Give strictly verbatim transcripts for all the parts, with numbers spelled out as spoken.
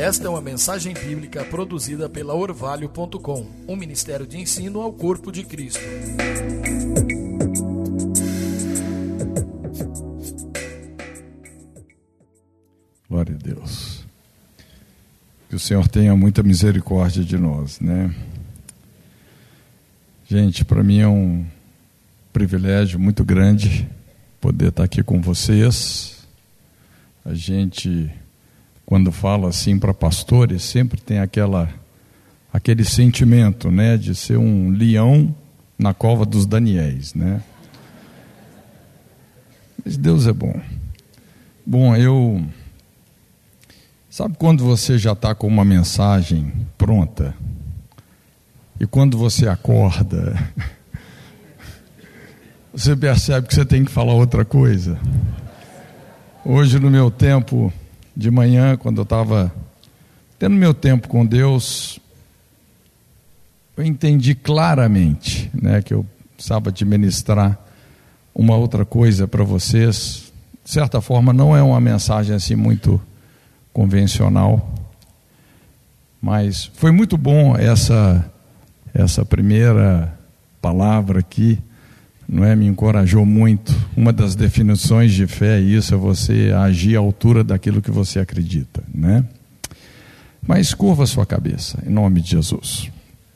Esta é uma mensagem bíblica produzida pela Orvalho ponto com, um ministério de ensino ao corpo de Cristo. Glória a Deus. Que o Senhor tenha muita misericórdia de nós, né? Gente, para mim é um privilégio muito grande poder estar aqui com vocês. A gente, quando fala assim para pastores, sempre tem aquela, aquele sentimento, né, de ser um leão na cova dos Daniéis, né? Mas Deus é bom. Bom, eu... Sabe quando você já está com uma mensagem pronta? E quando você acorda, você percebe que você tem que falar outra coisa? Hoje, no meu tempo de manhã, quando eu estava tendo meu tempo com Deus, eu entendi claramente, né, que eu precisava de ministrar uma outra coisa para vocês. De certa forma, não é uma mensagem assim muito convencional, mas foi muito bom essa essa primeira palavra aqui, não é? Me encorajou muito. Uma das definições de fé é isso, é você agir à altura daquilo que você acredita, né? Mas curva a sua cabeça, em nome de Jesus.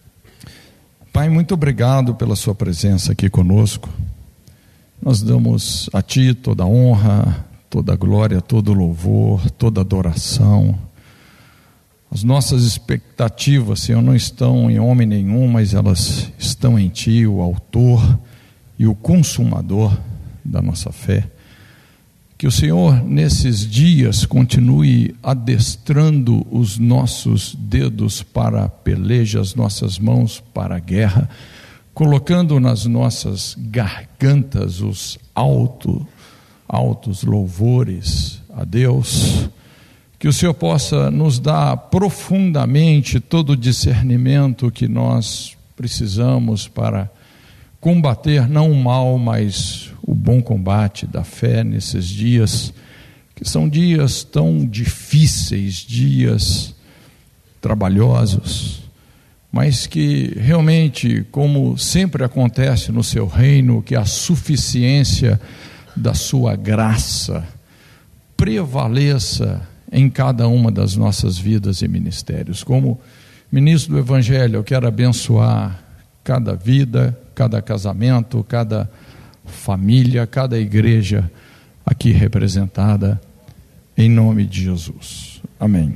Pai, muito obrigado pela sua presença aqui conosco. Nós damos a Ti toda a honra, toda a glória, todo o louvor, toda a adoração. As nossas expectativas, Senhor, não estão em homem nenhum, mas elas estão em Ti, o autor e o consumador da nossa fé. Que o Senhor, nesses dias, continue adestrando os nossos dedos para a peleja, as nossas mãos para a guerra, colocando nas nossas gargantas os altos, altos louvores a Deus. Que o Senhor possa nos dar profundamente todo o discernimento que nós precisamos para combater não o mal, mas o bom combate da fé nesses dias, que são dias tão difíceis, dias trabalhosos, mas que realmente, como sempre acontece no seu reino, que a suficiência da sua graça prevaleça em cada uma das nossas vidas e ministérios. Como ministro do Evangelho, eu quero abençoar cada vida, cada casamento, cada família, cada igreja aqui representada, em nome de Jesus. Amém.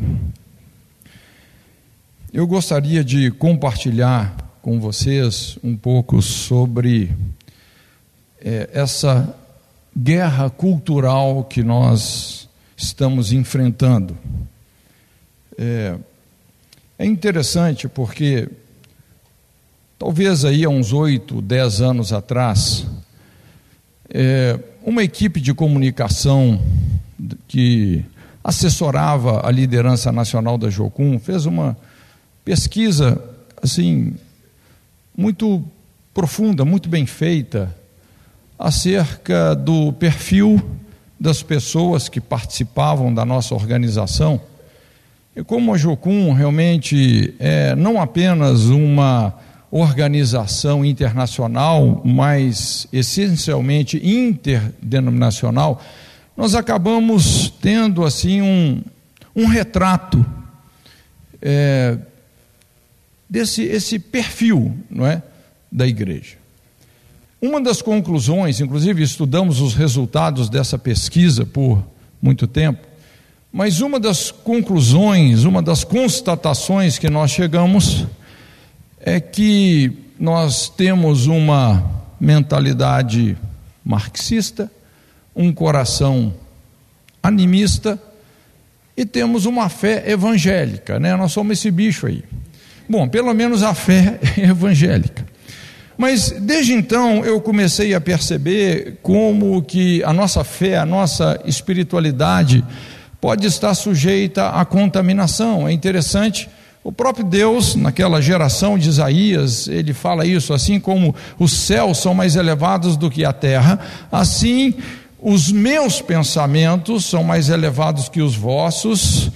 Eu gostaria de compartilhar com vocês um pouco sobre é, essa guerra cultural que nós estamos enfrentando. É, é interessante porque talvez aí há uns oito, dez anos atrás, é, uma equipe de comunicação que assessorava a liderança nacional da Jocum fez uma pesquisa assim muito profunda, muito bem feita, acerca do perfil das pessoas que participavam da nossa organização. E como a Jocum realmente é não apenas uma organização internacional, mas essencialmente interdenominacional, nós acabamos tendo assim um, um retrato é, desse esse perfil, não é, da igreja. Uma das conclusões, inclusive estudamos os resultados dessa pesquisa por muito tempo, mas uma das conclusões, uma das constatações que nós chegamos é que nós temos uma mentalidade marxista, um coração animista e temos uma fé evangélica, né? Nós somos esse bicho aí. Bom, pelo menos a fé é evangélica. Mas desde então eu comecei a perceber como que a nossa fé, a nossa espiritualidade pode estar sujeita à contaminação. É interessante, o próprio Deus, naquela geração de Isaías, ele fala isso, assim como os céus são mais elevados do que a terra, assim os meus pensamentos são mais elevados que os vossos,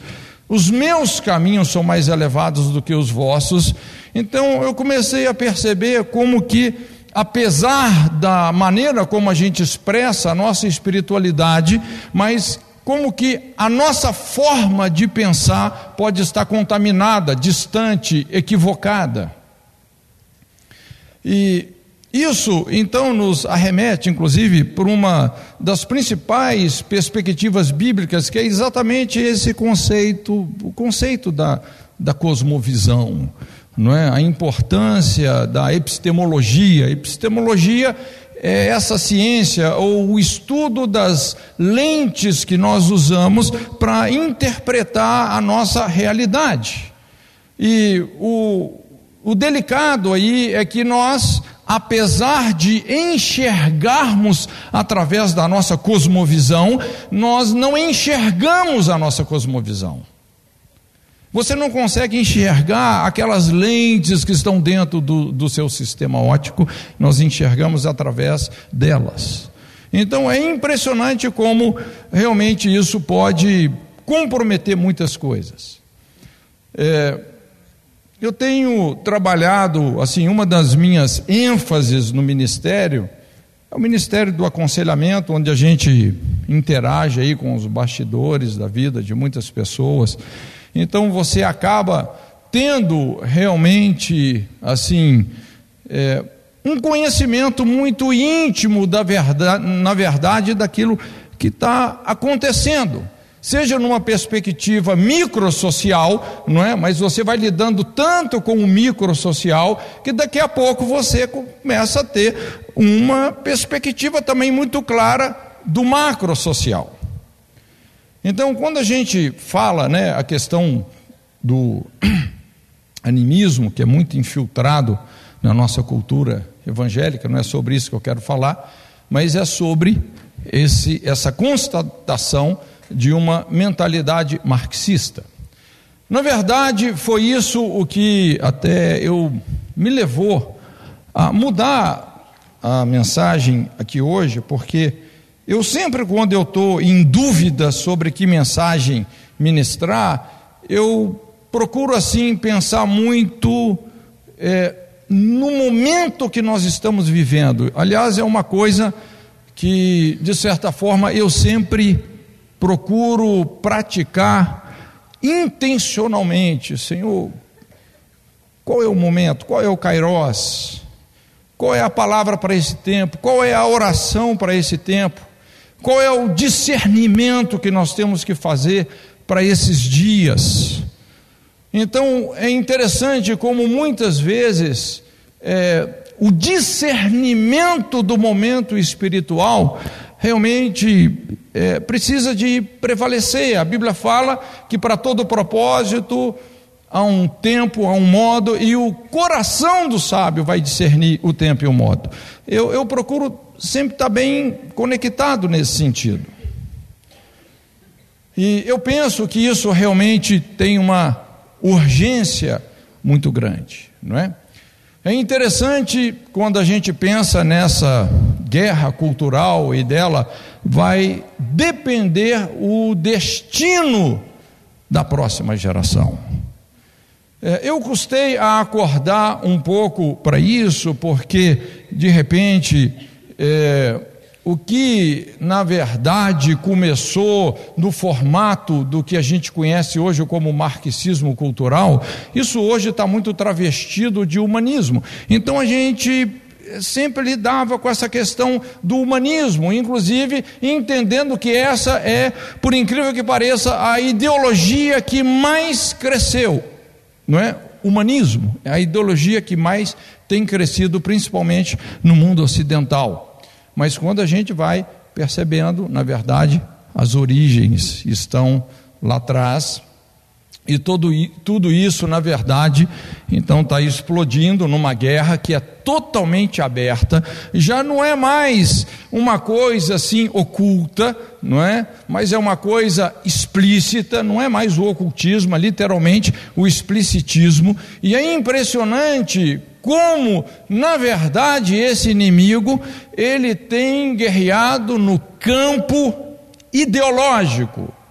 os meus caminhos são mais elevados do que os vossos. Então eu comecei a perceber como que, apesar da maneira como a gente expressa a nossa espiritualidade, mas como que a nossa forma de pensar pode estar contaminada, distante, equivocada. E isso então nos arremete, inclusive, por uma das principais perspectivas bíblicas, que é exatamente esse conceito, o conceito da, da cosmovisão, não é? A importância da epistemologia. Epistemologia é essa ciência ou o estudo das lentes que nós usamos para interpretar a nossa realidade. E o, o delicado aí é que nós, apesar de enxergarmos através da nossa cosmovisão, nós não enxergamos a nossa cosmovisão. Você não consegue enxergar aquelas lentes que estão dentro do, do seu sistema óptico, nós enxergamos através delas. Então é impressionante como realmente isso pode comprometer muitas coisas. É, eu tenho trabalhado, assim, uma das minhas ênfases no ministério, é o ministério do aconselhamento, onde a gente interage aí com os bastidores da vida de muitas pessoas. Então você acaba tendo realmente, assim, é, um conhecimento muito íntimo da verdade, na verdade, daquilo que está acontecendo, seja numa perspectiva microsocial, não é? Mas você vai lidando tanto com o microsocial que daqui a pouco você começa a ter uma perspectiva também muito clara do macrosocial. Então, quando a gente fala, né, a questão do animismo, que é muito infiltrado na nossa cultura evangélica, não é sobre isso que eu quero falar, mas é sobre esse, essa constatação de uma mentalidade marxista. Na verdade, foi isso o que até eu me levou a mudar a mensagem aqui hoje, porque eu sempre, quando eu estou em dúvida sobre que mensagem ministrar, eu procuro assim pensar muito é, no momento que nós estamos vivendo. Aliás, é uma coisa que, de certa forma, eu sempre procuro praticar intencionalmente. Senhor, qual é o momento? Qual é o kairós? Qual é a palavra para esse tempo? Qual é a oração para esse tempo? Qual é o discernimento que nós temos que fazer para esses dias? Então é interessante como muitas vezes é, o discernimento do momento espiritual realmente é, precisa de prevalecer. A Bíblia fala que para todo propósito há um tempo, há um modo, e o coração do sábio vai discernir o tempo e o modo. Eu, eu procuro sempre estar bem conectado nesse sentido. E eu penso que isso realmente tem uma urgência muito grande, não é? É interessante quando a gente pensa nessa guerra cultural e dela vai depender o destino da próxima geração. Eu custei a acordar um pouco para isso, porque de repente é, o que na verdade começou no formato do que a gente conhece hoje como marxismo cultural, isso hoje está muito travestido de humanismo. Então a gente sempre lidava com essa questão do humanismo, inclusive entendendo que essa é, por incrível que pareça, a ideologia que mais cresceu. Não é? Humanismo é a ideologia que mais tem crescido, principalmente no mundo ocidental. Mas quando a gente vai percebendo, na verdade, as origens estão lá atrás, e todo, tudo isso, na verdade, então está explodindo numa guerra que é totalmente aberta, já não é mais uma coisa assim oculta, não é? Mas é uma coisa explícita, não é mais o ocultismo, é literalmente o explicitismo, e é impressionante como, na verdade, esse inimigo, ele tem guerreado no campo ideológico.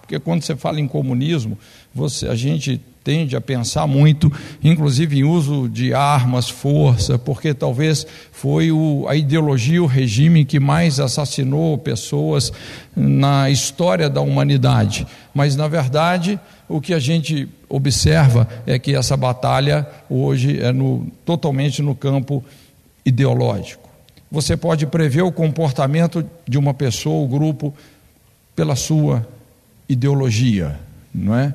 porque quando você fala em comunismo, você, a gente tende a pensar muito, inclusive em uso de armas, força, porque talvez foi o, a ideologia, o regime que mais assassinou pessoas na história da humanidade. Mas, na verdade, o que a gente observa é que essa batalha hoje é no, totalmente no campo ideológico. Você pode prever o comportamento de uma pessoa ou grupo pela sua ideologia, não é?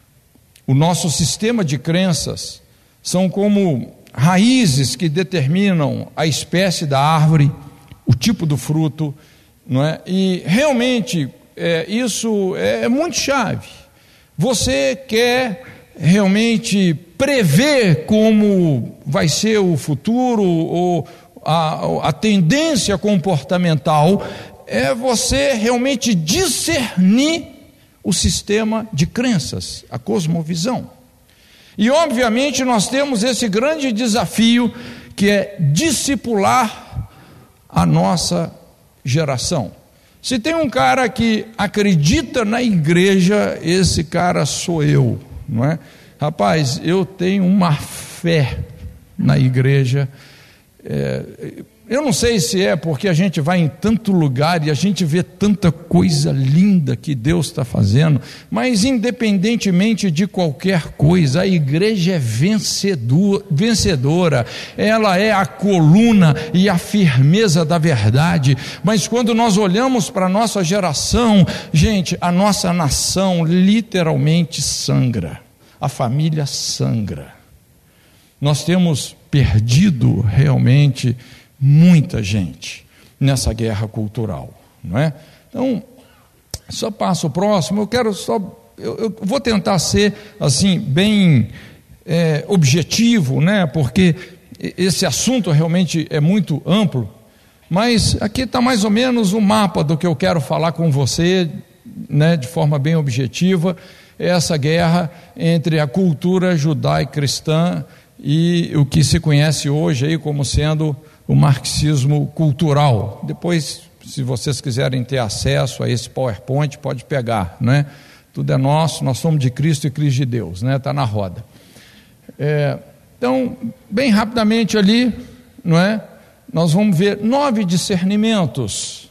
O nosso sistema de crenças são como raízes que determinam a espécie da árvore, o tipo do fruto, não é? E realmente é, isso é, é muito chave. Você quer realmente prever como vai ser o futuro ou a, a tendência comportamental, é você realmente discernir o sistema de crenças, a cosmovisão. E obviamente nós temos esse grande desafio que é discipular a nossa geração. Se tem um cara que acredita na igreja, esse cara sou eu, não é? Rapaz, eu tenho uma fé na igreja. É, eu não sei se é porque a gente vai em tanto lugar e a gente vê tanta coisa linda que Deus está fazendo, mas independentemente de qualquer coisa, a igreja é vencedor, vencedora, ela é a coluna e a firmeza da verdade. Mas quando nós olhamos para a nossa geração, gente, a nossa nação literalmente sangra, a família sangra. Nós temos perdido realmente muita gente nessa guerra cultural, não é? Então, só passo o próximo. Eu quero só, eu, eu vou tentar ser assim bem é, objetivo, né? Porque esse assunto realmente é muito amplo. Mas aqui está mais ou menos o mapa do que eu quero falar com você, né? De forma bem objetiva, essa guerra entre a cultura judaico-cristã e o que se conhece hoje aí como sendo o marxismo cultural. Depois, se vocês quiserem ter acesso a esse PowerPoint, pode pegar, né? Tudo é nosso, nós somos de Cristo e Cristo de Deus, né? Está na roda. É, então, bem rapidamente ali, não é? Nós vamos ver nove discernimentos.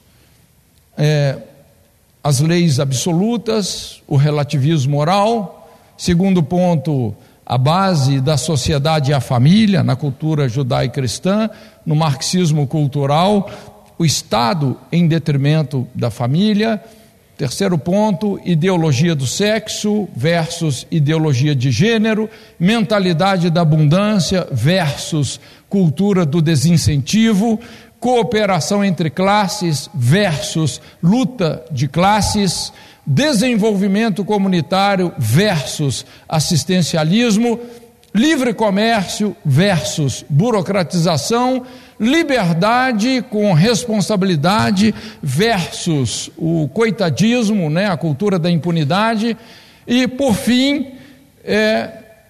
É, as leis absolutas, o relativismo moral. Segundo ponto, a base da sociedade e a família, na cultura judaico-cristã. No marxismo cultural, o Estado em detrimento da família. Terceiro ponto, ideologia do sexo versus ideologia de gênero, mentalidade da abundância versus cultura do desincentivo, cooperação entre classes versus luta de classes, desenvolvimento comunitário versus assistencialismo, livre comércio versus burocratização, liberdade com responsabilidade versus o coitadismo, né, a cultura da impunidade, e por fim, é,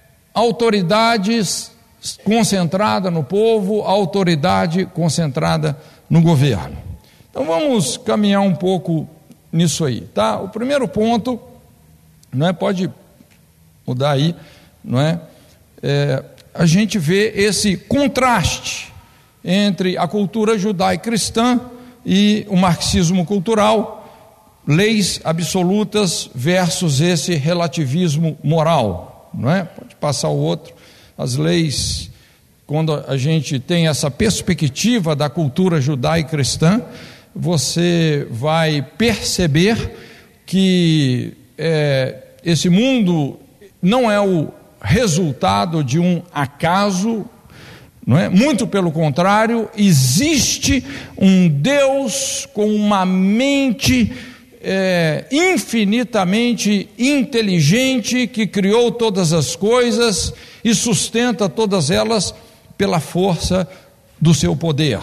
autoridades concentrada no povo, autoridade concentrada no governo. Então vamos caminhar um pouco nisso aí, tá? O primeiro ponto, não é, pode mudar aí, não é? É, a gente vê esse contraste entre a cultura judaico-cristã e o marxismo cultural, leis absolutas versus esse relativismo moral, não é? Pode passar o outro. As leis, quando a gente tem essa perspectiva da cultura judaico-cristã, você vai perceber que é, esse mundo não é o resultado de um acaso, não é? Muito pelo contrário, existe um Deus com uma mente é, infinitamente inteligente que criou todas as coisas e sustenta todas elas pela força do seu poder.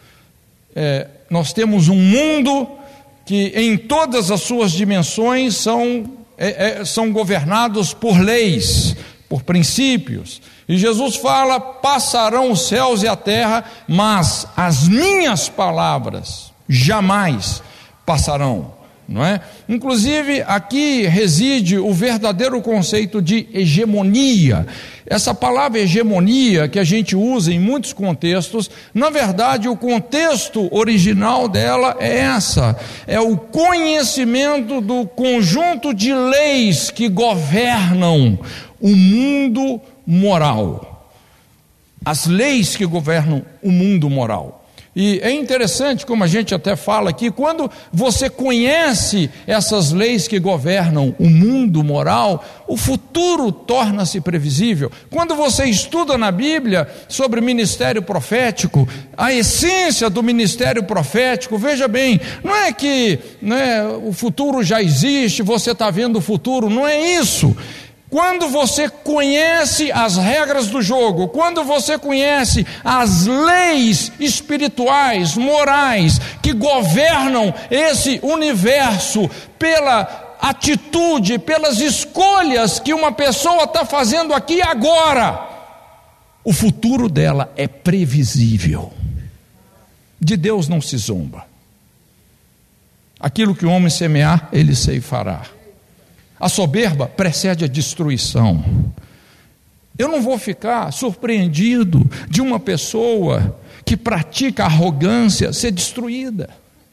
É, nós temos um mundo que em todas as suas dimensões são, é, é, são governados por leis, por princípios, e Jesus fala: passarão os céus e a terra, mas as minhas palavras jamais passarão, não é? Inclusive, aqui reside o verdadeiro conceito de hegemonia. Essa palavra hegemonia, que a gente usa em muitos contextos, na verdade, o contexto original dela é essa: é o conhecimento do conjunto de leis que governam o mundo moral. As leis que governam o mundo moral. E é interessante, como a gente até fala aqui, quando você conhece essas leis que governam o mundo moral, o futuro torna-se previsível. Quando você estuda na Bíblia sobre ministério profético, a essência do ministério profético, veja bem, não é que não é, o futuro já existe, você está vendo o futuro, não é isso. Quando você conhece as regras do jogo, quando você conhece as leis espirituais, morais, que governam esse universo pela atitude, pelas escolhas que uma pessoa está fazendo aqui e agora, o futuro dela é previsível. De Deus não se zomba. Aquilo que o homem semear, ele ceifará. A soberba precede a destruição. Eu não vou ficar surpreendido de uma pessoa que pratica arrogância ser destruída,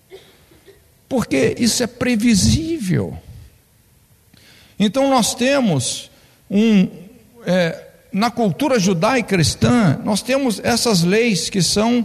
porque isso é previsível. Então nós temos um, é, na cultura judaica e cristã, nós temos essas leis que são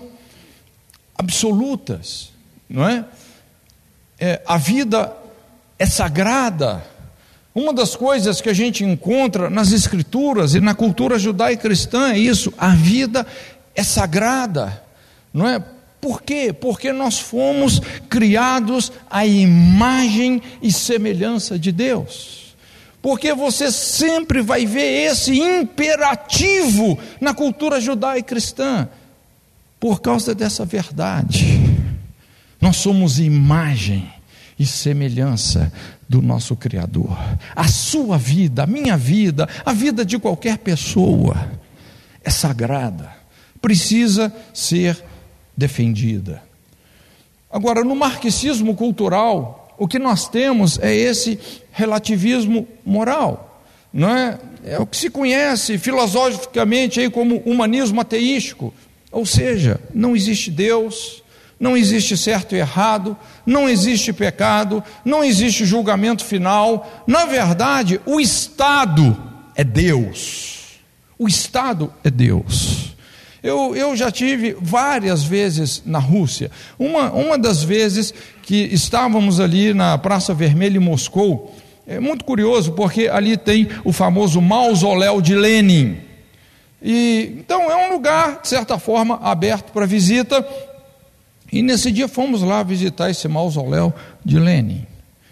absolutas, não é? É, a vida é sagrada. Uma das coisas que a gente encontra nas escrituras e na cultura judaica e cristã é isso: a vida é sagrada, não é? Por quê? Porque nós fomos criados à imagem e semelhança de Deus. Porque você sempre vai ver esse imperativo na cultura judaica e cristã, por causa dessa verdade. Nós somos imagem e semelhança do nosso Criador. A sua vida, a minha vida, a vida de qualquer pessoa é sagrada, precisa ser defendida. Agora, no marxismo cultural, o que nós temos é esse relativismo moral, não é? É o que se conhece filosoficamente aí como humanismo ateístico, ou seja, não existe Deus, não existe certo e errado, não existe pecado, não existe julgamento final. Na verdade, o Estado é Deus. O Estado é Deus. Eu, eu já tive várias vezes na Rússia. Uma, uma das vezes que estávamos ali na Praça Vermelha em Moscou, é muito curioso porque ali tem o famoso mausoléu de Lenin. E, então é um lugar, de certa forma, aberto para visita. E nesse dia fomos lá visitar esse mausoléu de Lenin.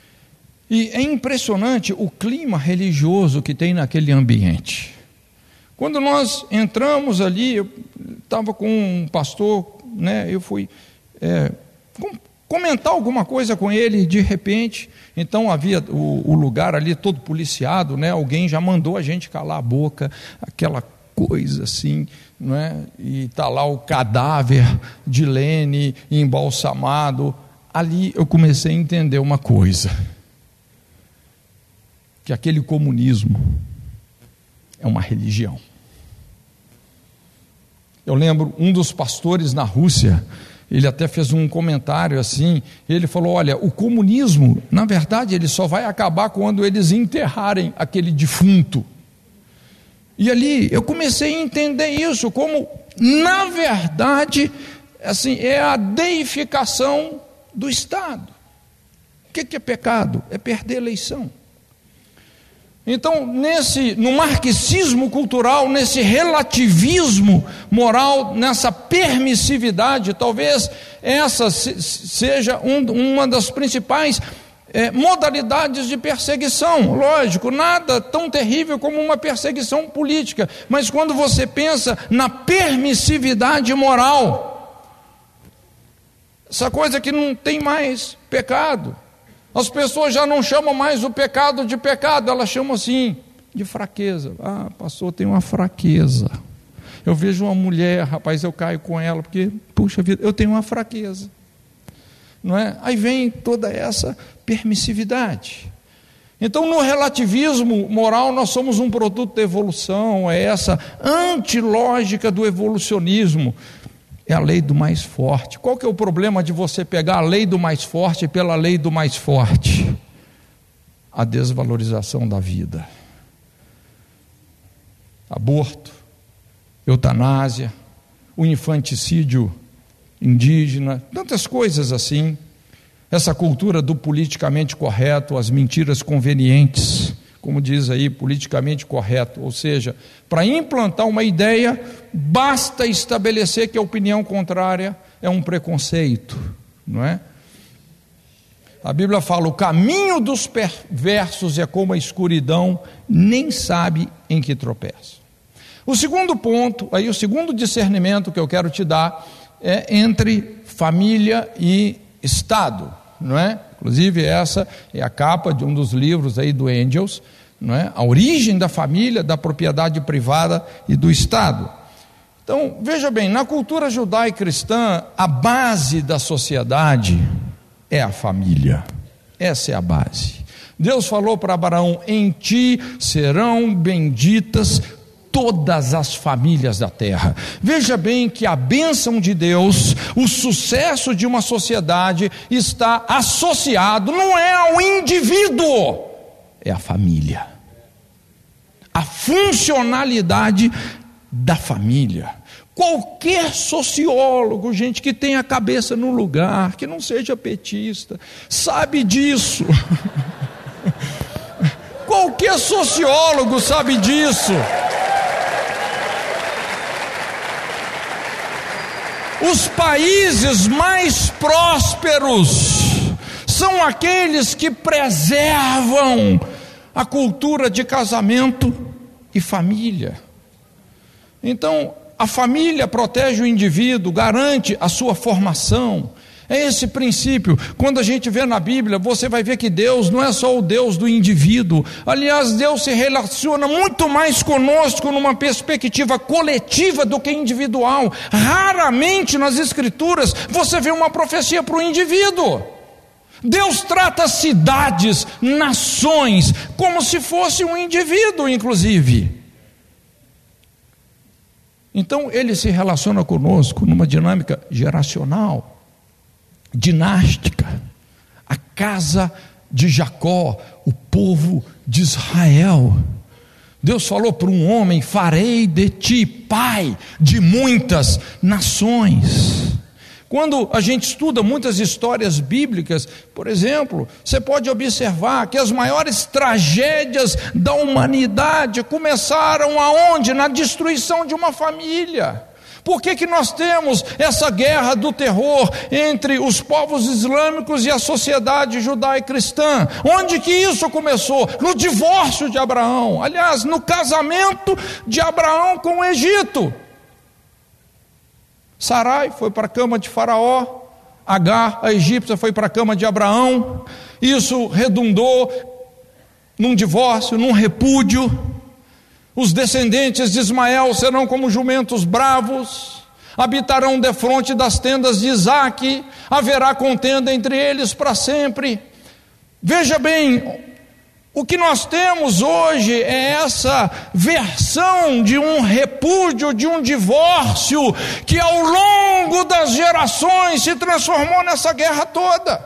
E é impressionante o clima religioso que tem naquele ambiente. Quando nós entramos ali, eu estava com um pastor, né, eu fui é, comentar alguma coisa com ele, de repente, então havia o, o lugar ali todo policiado, né, alguém já mandou a gente calar a boca, aquela coisa assim, não é? E está lá o cadáver de Lenin embalsamado. Ali eu comecei a entender uma coisa, que aquele comunismo é uma religião. Eu lembro um dos pastores na Rússia, ele até fez um comentário assim, ele falou: olha, o comunismo, na verdade, ele só vai acabar quando eles enterrarem aquele defunto. E ali eu comecei a entender isso, como, na verdade, assim, é a deificação do Estado. O que é pecado? É perder a eleição. Então, nesse, no marxismo cultural, nesse relativismo moral, nessa permissividade, talvez essa seja um, uma das principais É, modalidades de perseguição. Lógico, nada tão terrível como uma perseguição política, mas quando você pensa na permissividade moral, essa coisa que não tem mais pecado, as pessoas já não chamam mais o pecado de pecado, elas chamam assim, de fraqueza. Ah, pastor, tem uma fraqueza. Eu vejo uma mulher, rapaz, eu caio com ela, porque, puxa vida, eu tenho uma fraqueza. não é? Aí vem toda essa permissividade. Então, no relativismo moral, nós somos um produto da evolução, é essa antilógica do evolucionismo, é a lei do mais forte. Qual que é o problema de você pegar a lei do mais forte pela lei do mais forte? A desvalorização da vida. Aborto, eutanásia, o infanticídio indígena, tantas coisas assim. Essa cultura do politicamente correto, as mentiras convenientes, como diz aí, politicamente correto, ou seja, para implantar uma ideia, basta estabelecer que a opinião contrária é um preconceito, não é? A Bíblia fala, o caminho dos perversos é como a escuridão, nem sabe em que tropeça. O segundo ponto, aí o segundo discernimento que eu quero te dar, é entre família e Estado, não é? Inclusive essa é a capa de um dos livros aí do Engels, não é? A origem da família, da propriedade privada e do Estado. Então, veja bem, na cultura judaico-cristã, a base da sociedade é a família, essa é a base. Deus falou para Abraão, em ti serão benditas todas as famílias da terra. Veja bem que a bênção de Deus, o sucesso de uma sociedade está associado, não é ao indivíduo, é a família, a funcionalidade da família. Qualquer sociólogo, gente que tenha a cabeça no lugar, que não seja petista, sabe disso. Qualquer sociólogo sabe disso. Os países mais prósperos são aqueles que preservam a cultura de casamento e família. Então, a família protege o indivíduo, garante a sua formação. É esse princípio. Quando a gente vê na Bíblia, você vai ver que Deus não é só o Deus do indivíduo. Aliás, Deus se relaciona muito mais conosco numa perspectiva coletiva do que individual. Raramente nas Escrituras você vê uma profecia para o indivíduo. Deus trata cidades, nações, como se fosse um indivíduo, inclusive. Então ele se relaciona conosco numa dinâmica geracional, dinástica, a casa de Jacó, o povo de Israel. Deus falou para um homem, farei de ti pai de muitas nações. Quando a gente estuda muitas histórias bíblicas, por exemplo, você pode observar que as maiores tragédias da humanidade começaram aonde? Na destruição de uma família. Por que que nós temos essa guerra do terror entre os povos islâmicos e a sociedade judaico-cristã? Onde que isso começou? No divórcio de Abraão, aliás, no casamento de Abraão com o Egito. Sarai foi para a cama de Faraó, Agar, a egípcia, foi para a cama de Abraão. Isso redundou num divórcio, num repúdio. Os descendentes de Ismael serão como jumentos bravos, habitarão defronte das tendas de Isaque, haverá contenda entre eles para sempre. Veja bem, o que nós temos hoje é essa versão de um repúdio, de um divórcio, que ao longo das gerações se transformou nessa guerra toda.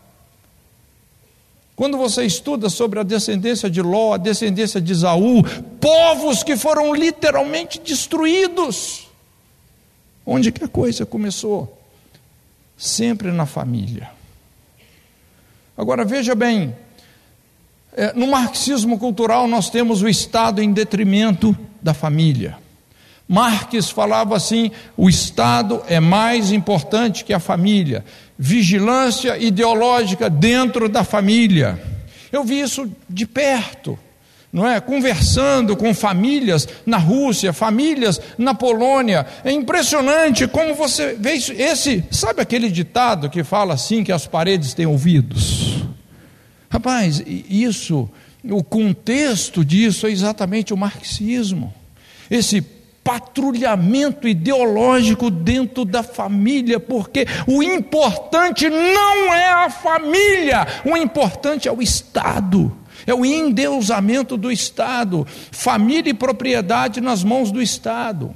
Quando você estuda sobre a descendência de Ló, a descendência de Esaú, povos que foram literalmente destruídos, onde que a coisa começou? Sempre na família. Agora veja bem, é, no marxismo cultural nós temos o Estado em detrimento da família. Marx falava assim, o Estado é mais importante que a família, vigilância ideológica dentro da família. Eu vi isso de perto, não é? Conversando com famílias na Rússia, famílias na Polônia. É impressionante como você vê isso. Esse, sabe aquele ditado que fala assim, que as paredes têm ouvidos? Rapaz, isso, o contexto disso é exatamente o marxismo. Esse patrulhamento ideológico dentro da família, porque o importante não é a família, o importante é o Estado, é o endeusamento do Estado, família e propriedade nas mãos do Estado.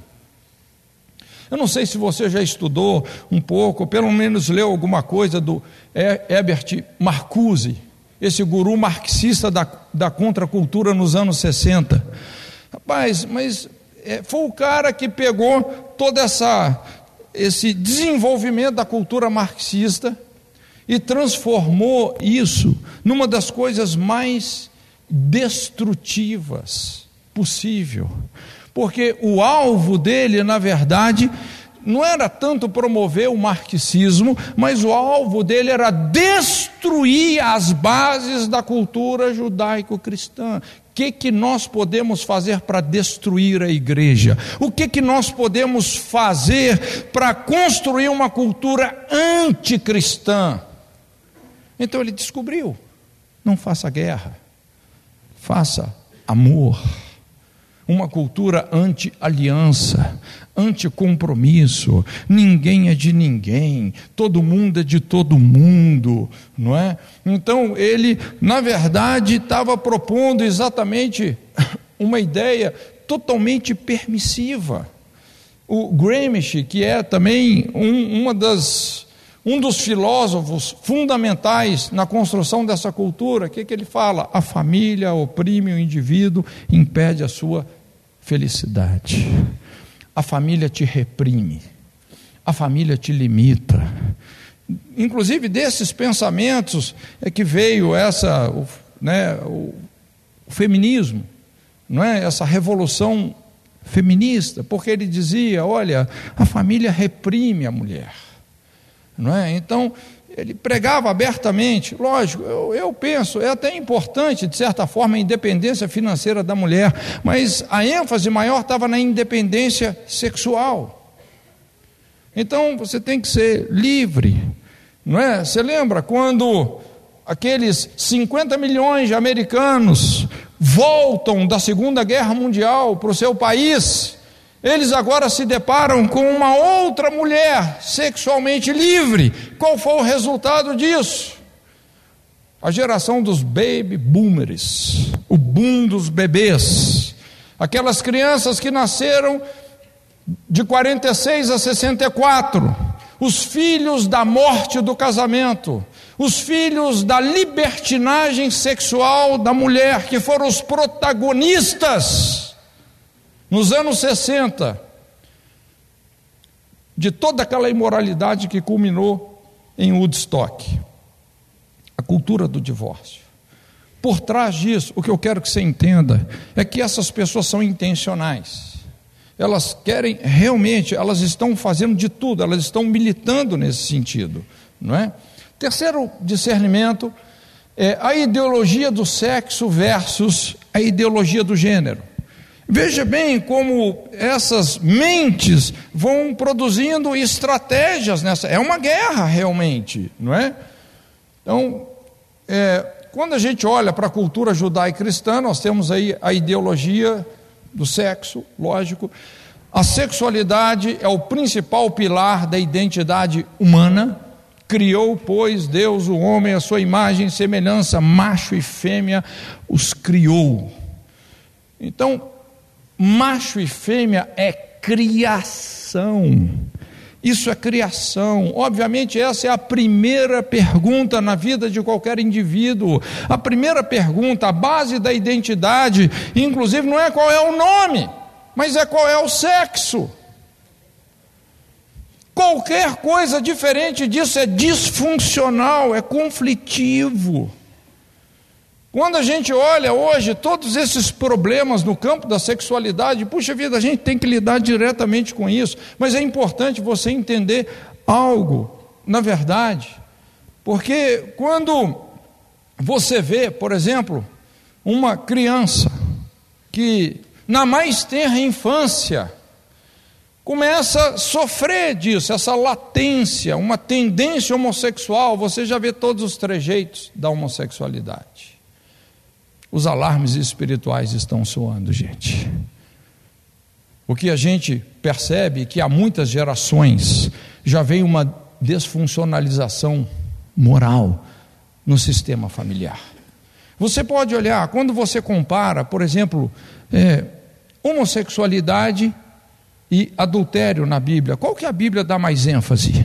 Eu não sei se você já estudou um pouco, ou pelo menos leu alguma coisa do Herbert Marcuse, esse guru marxista da, da contracultura nos anos sessenta. Rapaz, mas é, foi o cara que pegou todo essa, esse desenvolvimento da cultura marxista e transformou isso numa das coisas mais destrutivas possível. Porque o alvo dele, na verdade, não era tanto promover o marxismo, mas o alvo dele era destruir as bases da cultura judaico-cristã. O que, que nós podemos fazer para destruir a igreja? O que, que nós podemos fazer para construir uma cultura anticristã? Então ele descobriu: não faça guerra, faça amor. Uma cultura anti-aliança, anti-compromisso, ninguém é de ninguém, todo mundo é de todo mundo, não é? Então ele, na verdade, estava propondo exatamente uma ideia totalmente permissiva. O Gramsci, que é também um, uma das, um dos filósofos fundamentais na construção dessa cultura, o que, que ele fala? A família oprime o indivíduo, impede a sua felicidade. A família te reprime, a família te limita. Inclusive desses pensamentos é que veio essa, o, né, o, o feminismo, não é? Essa revolução feminista, porque ele dizia: olha, a família reprime a mulher, não é? Então ele pregava abertamente. Lógico, eu, eu penso, é até importante, de certa forma, a independência financeira da mulher, mas a ênfase maior estava na independência sexual. Então, você tem que ser livre, não é? Você lembra quando aqueles cinquenta milhões de americanos voltam da Segunda Guerra Mundial para o seu país? Eles agora se deparam com uma outra mulher sexualmente livre. Qual foi o resultado disso? A geração dos baby boomers, o boom dos bebês, aquelas crianças que nasceram de quarenta e seis a sessenta e quatro, os filhos da morte do casamento, os filhos da libertinagem sexual da mulher, que foram os protagonistas nos anos sessenta, de toda aquela imoralidade que culminou em Woodstock, a cultura do divórcio. Por trás disso, o que eu quero que você entenda é que essas pessoas são intencionais. Elas querem realmente, elas estão fazendo de tudo, elas estão militando nesse sentido, não é? Terceiro discernimento é a ideologia do sexo versus a ideologia do gênero. Veja bem como essas mentes vão produzindo estratégias nessa. É uma guerra realmente, não é? Então, é, quando a gente olha para a cultura judaico-cristã, nós temos aí a ideologia do sexo, lógico. A sexualidade é o principal pilar da identidade humana. Criou, pois, Deus o homem à sua imagem e semelhança, macho e fêmea os criou. Então, macho e fêmea é criação. Isso é criação. Obviamente essa é a primeira pergunta na vida de qualquer indivíduo. A primeira pergunta, a base da identidade, inclusive não é qual é o nome, mas é qual é o sexo. Qualquer coisa diferente disso é disfuncional, é conflitivo. Quando a gente olha hoje todos esses problemas no campo da sexualidade, puxa vida, a gente tem que lidar diretamente com isso, mas é importante você entender algo, na verdade, porque quando você vê, por exemplo, uma criança que na mais tenra infância começa a sofrer disso, essa latência, uma tendência homossexual, você já vê todos os trejeitos da homossexualidade. Os alarmes espirituais estão soando, gente. O que a gente percebe é que há muitas gerações já vem uma desfuncionalização moral no sistema familiar. Você pode olhar, quando você compara, por exemplo, é, homossexualidade e adultério na Bíblia, qual que a Bíblia dá mais ênfase?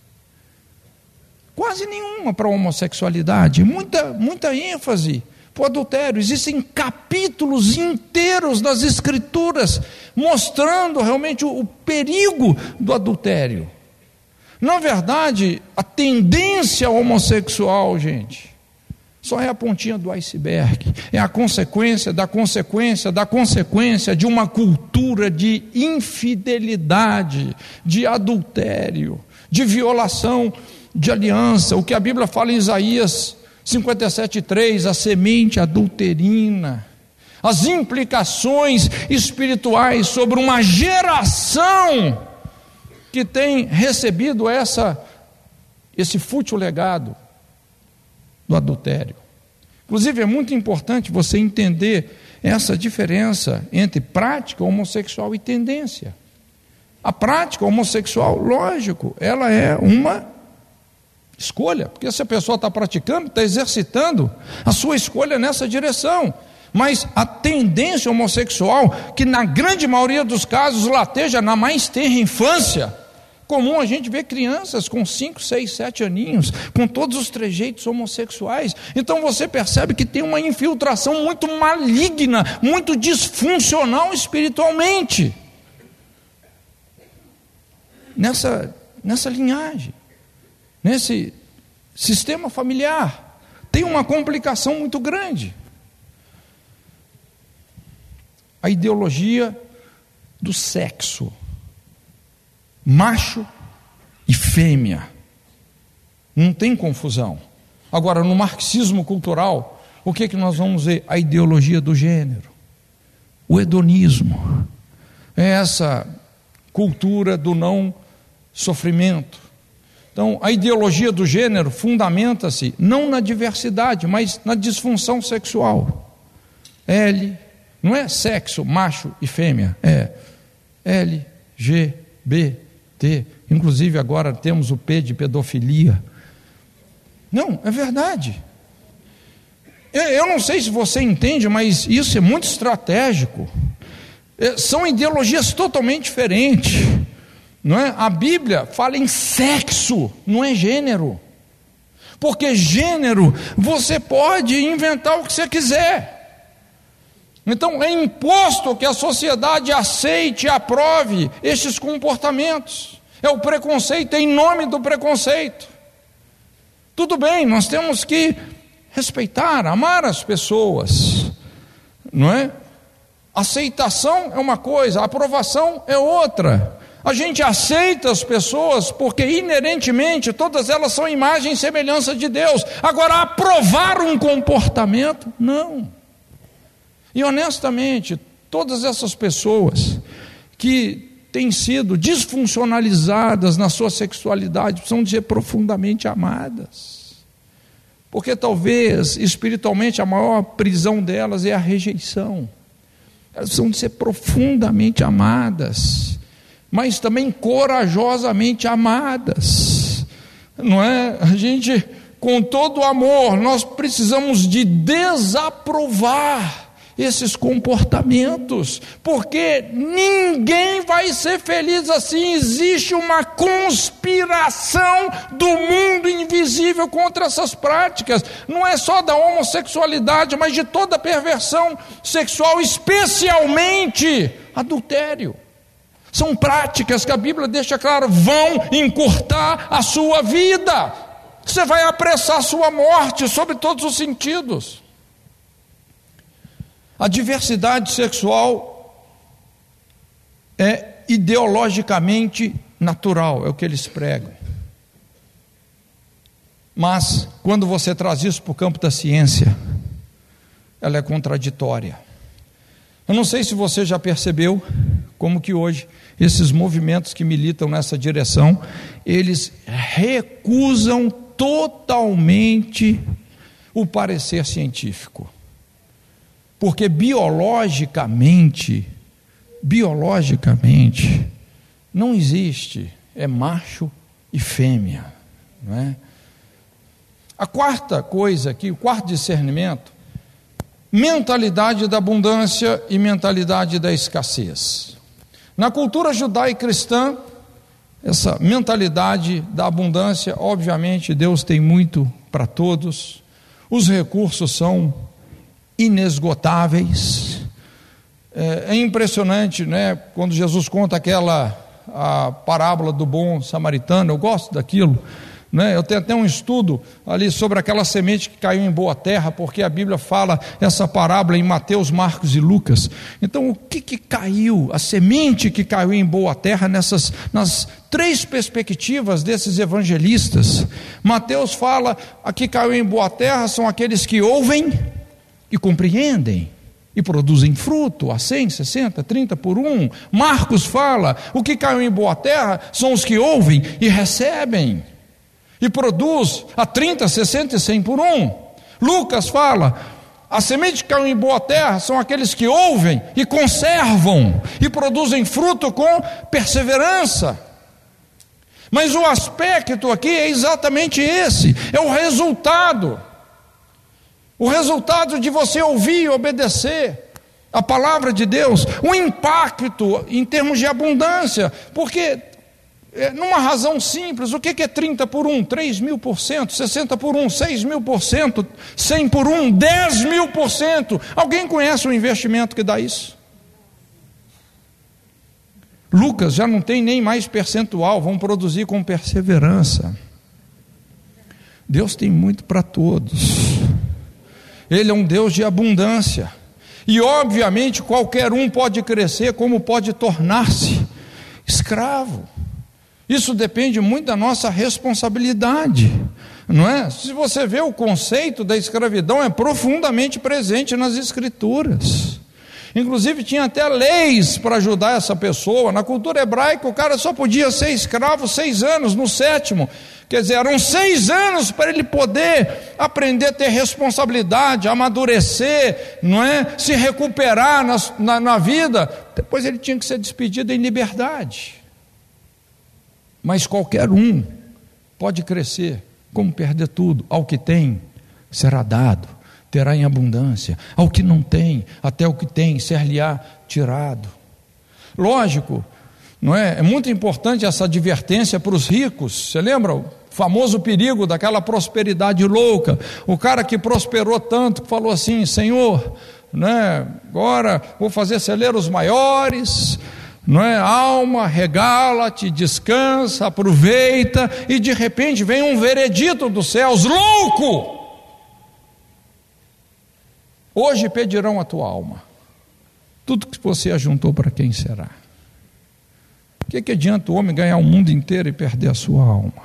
Quase nenhuma para a homossexualidade, muita, muita ênfase para o adultério. Existem capítulos inteiros das Escrituras mostrando realmente o, o perigo do adultério. Na verdade, a tendência homossexual, gente, só é a pontinha do iceberg, é a consequência da consequência da consequência de uma cultura de infidelidade, de adultério, de violação de aliança. O que a Bíblia fala em Isaías cinquenta e sete, três, a semente adulterina, as implicações espirituais sobre uma geração que tem recebido essa, esse fútil legado do adultério. Inclusive é muito importante você entender essa diferença entre prática homossexual e tendência. A prática homossexual, lógico, ela é uma escolha, porque se a pessoa está praticando, está exercitando a sua escolha nessa direção. Mas a tendência homossexual, que na grande maioria dos casos lateja na mais tenra infância, comum a gente ver crianças com cinco, seis, sete aninhos, com todos os trejeitos homossexuais. Então você percebe que tem uma infiltração muito maligna, muito disfuncional espiritualmente nessa, nessa linhagem, nesse sistema familiar. Tem uma complicação muito grande. A ideologia do sexo, macho e fêmea, não tem confusão. Agora, no marxismo cultural, o que, que nós vamos ver? A ideologia do gênero, o hedonismo, é essa cultura do não sofrimento. Então, a ideologia do gênero fundamenta-se não na diversidade, mas na disfunção sexual. L, não é sexo, macho e fêmea, é L, G, B, T, inclusive agora temos o P de pedofilia. Não, é verdade. Eu não sei se você entende, mas isso é muito estratégico. São ideologias totalmente diferentes, não é? A Bíblia fala em sexo, não é gênero. Porque gênero, você pode inventar o que você quiser. Então é imposto que a sociedade aceite e aprove estes comportamentos. É o preconceito em nome do preconceito. Tudo bem, nós temos que respeitar, amar as pessoas, não é? Aceitação é uma coisa, aprovação é outra. A gente aceita as pessoas porque inerentemente todas elas são imagem e semelhança de Deus. Agora, aprovar um comportamento, não. E honestamente, todas essas pessoas que têm sido disfuncionalizadas na sua sexualidade precisam de ser profundamente amadas. Porque talvez espiritualmente a maior prisão delas é a rejeição. Elas precisam de ser profundamente amadas, mas também corajosamente amadas. Não é? A gente, com todo o amor, nós precisamos de desaprovar esses comportamentos, porque ninguém vai ser feliz assim. Existe uma conspiração do mundo invisível contra essas práticas, não é só da homossexualidade, mas de toda perversão sexual, especialmente adultério. São práticas que a Bíblia deixa claro, vão encurtar a sua vida, você vai apressar a sua morte, sob todos os sentidos. A diversidade sexual é ideologicamente natural, é o que eles pregam. Mas, quando você traz isso para o campo da ciência, ela é contraditória. Eu não sei se você já percebeu como que hoje esses movimentos que militam nessa direção, eles recusam totalmente o parecer científico. Porque biologicamente biologicamente, não existe, é macho e fêmea, não é? A quarta coisa aqui, o quarto discernimento, mentalidade da abundância e mentalidade da escassez. Na cultura judaico-cristã, essa mentalidade da abundância, obviamente, Deus tem muito para todos, os recursos são inesgotáveis. É, é impressionante, né, quando Jesus conta aquela a parábola do bom samaritano, eu gosto daquilo, né? Eu tenho até um estudo ali sobre aquela semente que caiu em boa terra, porque a Bíblia fala essa parábola em Mateus, Marcos e Lucas. Então, o que que caiu, a semente que caiu em boa terra nessas, nas três perspectivas desses evangelistas? Mateus fala, aqui caiu em boa terra são aqueles que ouvem e compreendem e produzem fruto a cem, sessenta, trinta por um. Marcos fala, o que caiu em boa terra são os que ouvem e recebem e produz a trinta, sessenta e cem por um. Lucas fala, a semente que caiu em boa terra são aqueles que ouvem e conservam e produzem fruto com perseverança. Mas o aspecto aqui é exatamente esse, é o resultado. O resultado de você ouvir e obedecer a palavra de Deus, o impacto em termos de abundância, porque numa razão simples, o que é trinta por um? três mil por cento, sessenta por um, seis mil por cento, cem por um, dez mil por cento. Alguém conhece o investimento que dá isso? Lucas já não tem nem mais percentual, vão produzir com perseverança. Deus tem muito para todos. Ele é um Deus de abundância. E obviamente qualquer um pode crescer, como pode tornar-se escravo. Isso depende muito da nossa responsabilidade, não é? Se você vê, o conceito da escravidão é profundamente presente nas Escrituras. Inclusive tinha até leis para ajudar essa pessoa. Na cultura hebraica o cara só podia ser escravo seis anos, no sétimo, quer dizer, eram seis anos para ele poder aprender a ter responsabilidade, amadurecer, não é? Se recuperar na, na, na vida. Depois ele tinha que ser despedido em liberdade. Mas qualquer um pode crescer, como perder tudo. Ao que tem, será dado, terá em abundância. Ao que não tem, até o que tem, ser-lhe-á tirado. Lógico, não é? É muito importante essa advertência para os ricos. Você lembra o famoso perigo daquela prosperidade louca? O cara que prosperou tanto, que falou assim, Senhor, né, agora vou fazer celeiros maiores, não é? Alma, regala-te, descansa, aproveita, e de repente vem um veredito dos céus, louco! Hoje pedirão a tua alma. Tudo que você ajuntou, para quem será? O que, que adianta o homem ganhar o mundo inteiro e perder a sua alma?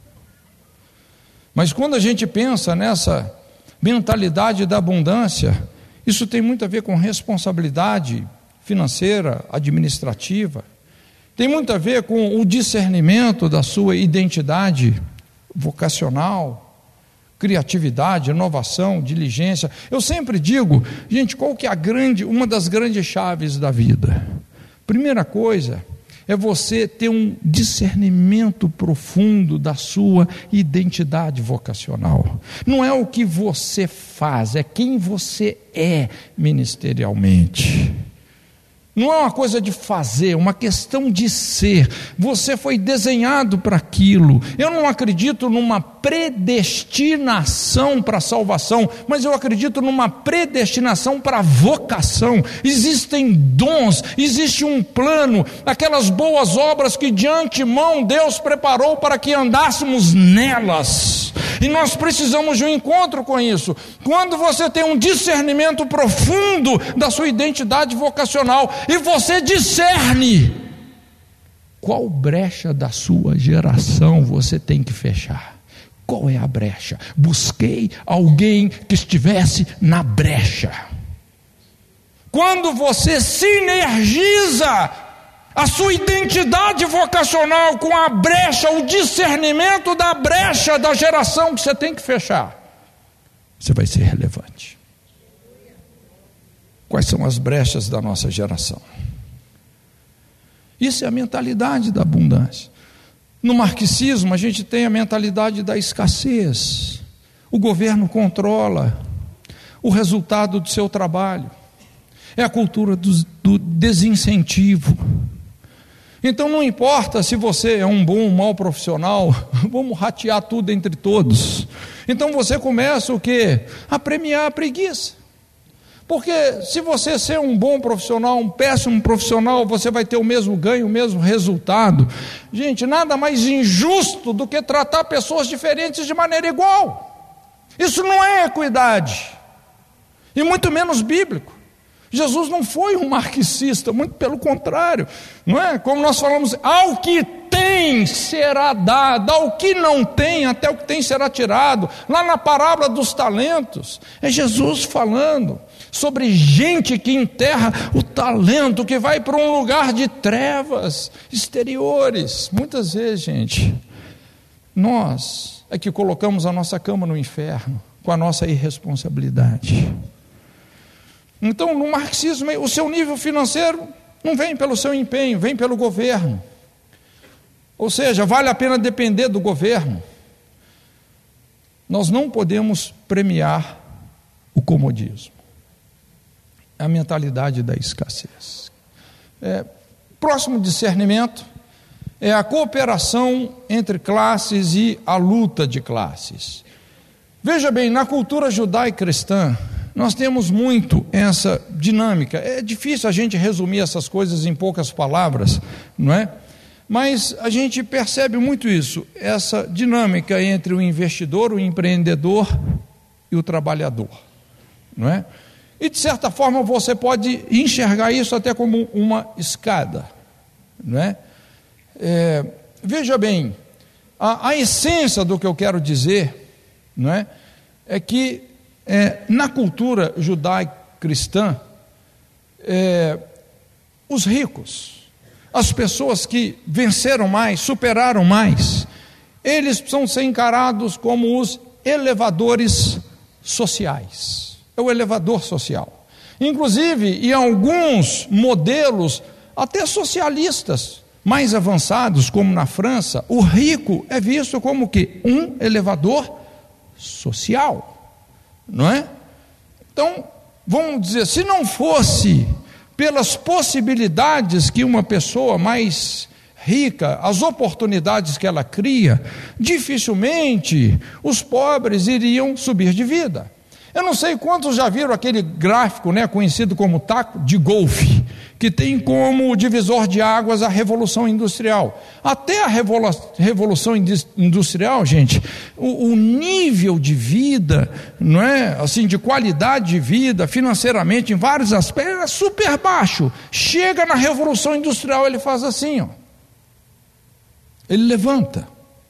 Mas quando a gente pensa nessa mentalidade da abundância, isso tem muito a ver com responsabilidade financeira, administrativa, tem muito a ver com o discernimento da sua identidade vocacional, criatividade, inovação, diligência. Eu sempre digo, gente, qual que é a grande, uma das grandes chaves da vida? Primeira coisa é você ter um discernimento profundo da sua identidade vocacional. Não é o que você faz, é quem você é ministerialmente. Não é uma coisa de fazer, é uma questão de ser. Você foi desenhado para aquilo. Eu não acredito numa predestinação para a salvação, mas eu acredito numa predestinação para a vocação. Existem dons, existe um plano, aquelas boas obras que de antemão Deus preparou para que andássemos nelas. E nós precisamos de um encontro com isso. Quando você tem um discernimento profundo da sua identidade vocacional e você discerne qual brecha da sua geração você tem que fechar. Qual é a brecha? Busquei alguém que estivesse na brecha. Quando você sinergiza a sua identidade vocacional com a brecha, o discernimento da brecha da geração que você tem que fechar, você vai ser relevante. Quais são as brechas da nossa geração? Isso é a mentalidade da abundância. No marxismo, a gente tem a mentalidade da escassez. O governo controla o resultado do seu trabalho. É a cultura do, do desincentivo. Então não importa se você é um bom ou um mau profissional, vamos ratear tudo entre todos. Então você começa o quê? A premiar a preguiça. Porque se você ser um bom profissional, um péssimo profissional, você vai ter o mesmo ganho, o mesmo resultado. Gente, nada mais injusto do que tratar pessoas diferentes de maneira igual. Isso não é equidade, e muito menos bíblico. Jesus não foi um marxista, muito pelo contrário, não é? Como nós falamos, ao que tem será dado, ao que não tem, até o que tem será tirado. Lá na parábola dos talentos, é Jesus falando sobre gente que enterra o talento, que vai para um lugar de trevas exteriores. Muitas vezes, gente, nós é que colocamos a nossa cama no inferno com a nossa irresponsabilidade. Então, no marxismo, o seu nível financeiro não vem pelo seu empenho, vem pelo governo. Ou seja, vale a pena depender do governo. Nós não podemos premiar o comodismo. A mentalidade da escassez. É, próximo discernimento é a cooperação entre classes e a luta de classes. Veja bem, na cultura judaico-cristã, nós temos muito essa dinâmica. É difícil a gente resumir essas coisas em poucas palavras, não é? Mas a gente percebe muito isso, essa dinâmica entre o investidor, o empreendedor e o trabalhador, não é? E de certa forma você pode enxergar isso até como uma escada, não é? É, veja bem, a, a essência do que eu quero dizer, não é? É que é, na cultura judaico-cristã, é, os ricos, as pessoas que venceram mais, superaram mais, eles precisam ser encarados como os elevadores sociais. É o elevador social. Inclusive, em alguns modelos, até socialistas, mais avançados, como na França, o rico é visto como que um elevador social, não é? Então, vamos dizer, se não fosse pelas possibilidades que uma pessoa mais rica, as oportunidades que ela cria, dificilmente os pobres iriam subir de vida. Eu não sei quantos já viram aquele gráfico, né, conhecido como taco de golfe, que tem como divisor de águas a Revolução Industrial. Até a revolu- Revolução Industrial, gente, o, o nível de vida, não é, assim, de qualidade de vida, financeiramente, em vários aspectos, era super baixo. Chega na Revolução Industrial, ele faz assim, ó. Ele levanta.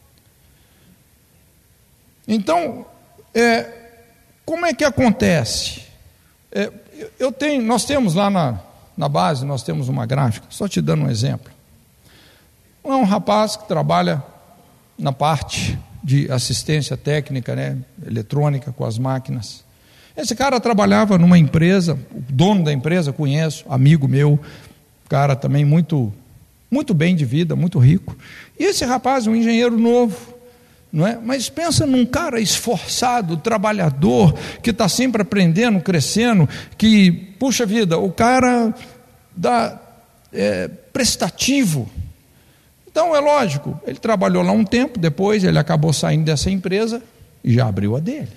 Então, é... como é que acontece? É, eu tenho, nós temos lá na, na base, nós temos uma gráfica, só te dando um exemplo. É um rapaz que trabalha na parte de assistência técnica, né, eletrônica com as máquinas. Esse cara trabalhava numa empresa, o dono da empresa conheço, amigo meu, cara também muito, muito bem de vida, muito rico. E esse rapaz, um engenheiro novo, não é? Mas pensa num cara esforçado, trabalhador, que está sempre aprendendo, crescendo, que, puxa vida, o cara dá, é, prestativo. Então é lógico, ele trabalhou lá um tempo, depois ele acabou saindo dessa empresa e já abriu a dele.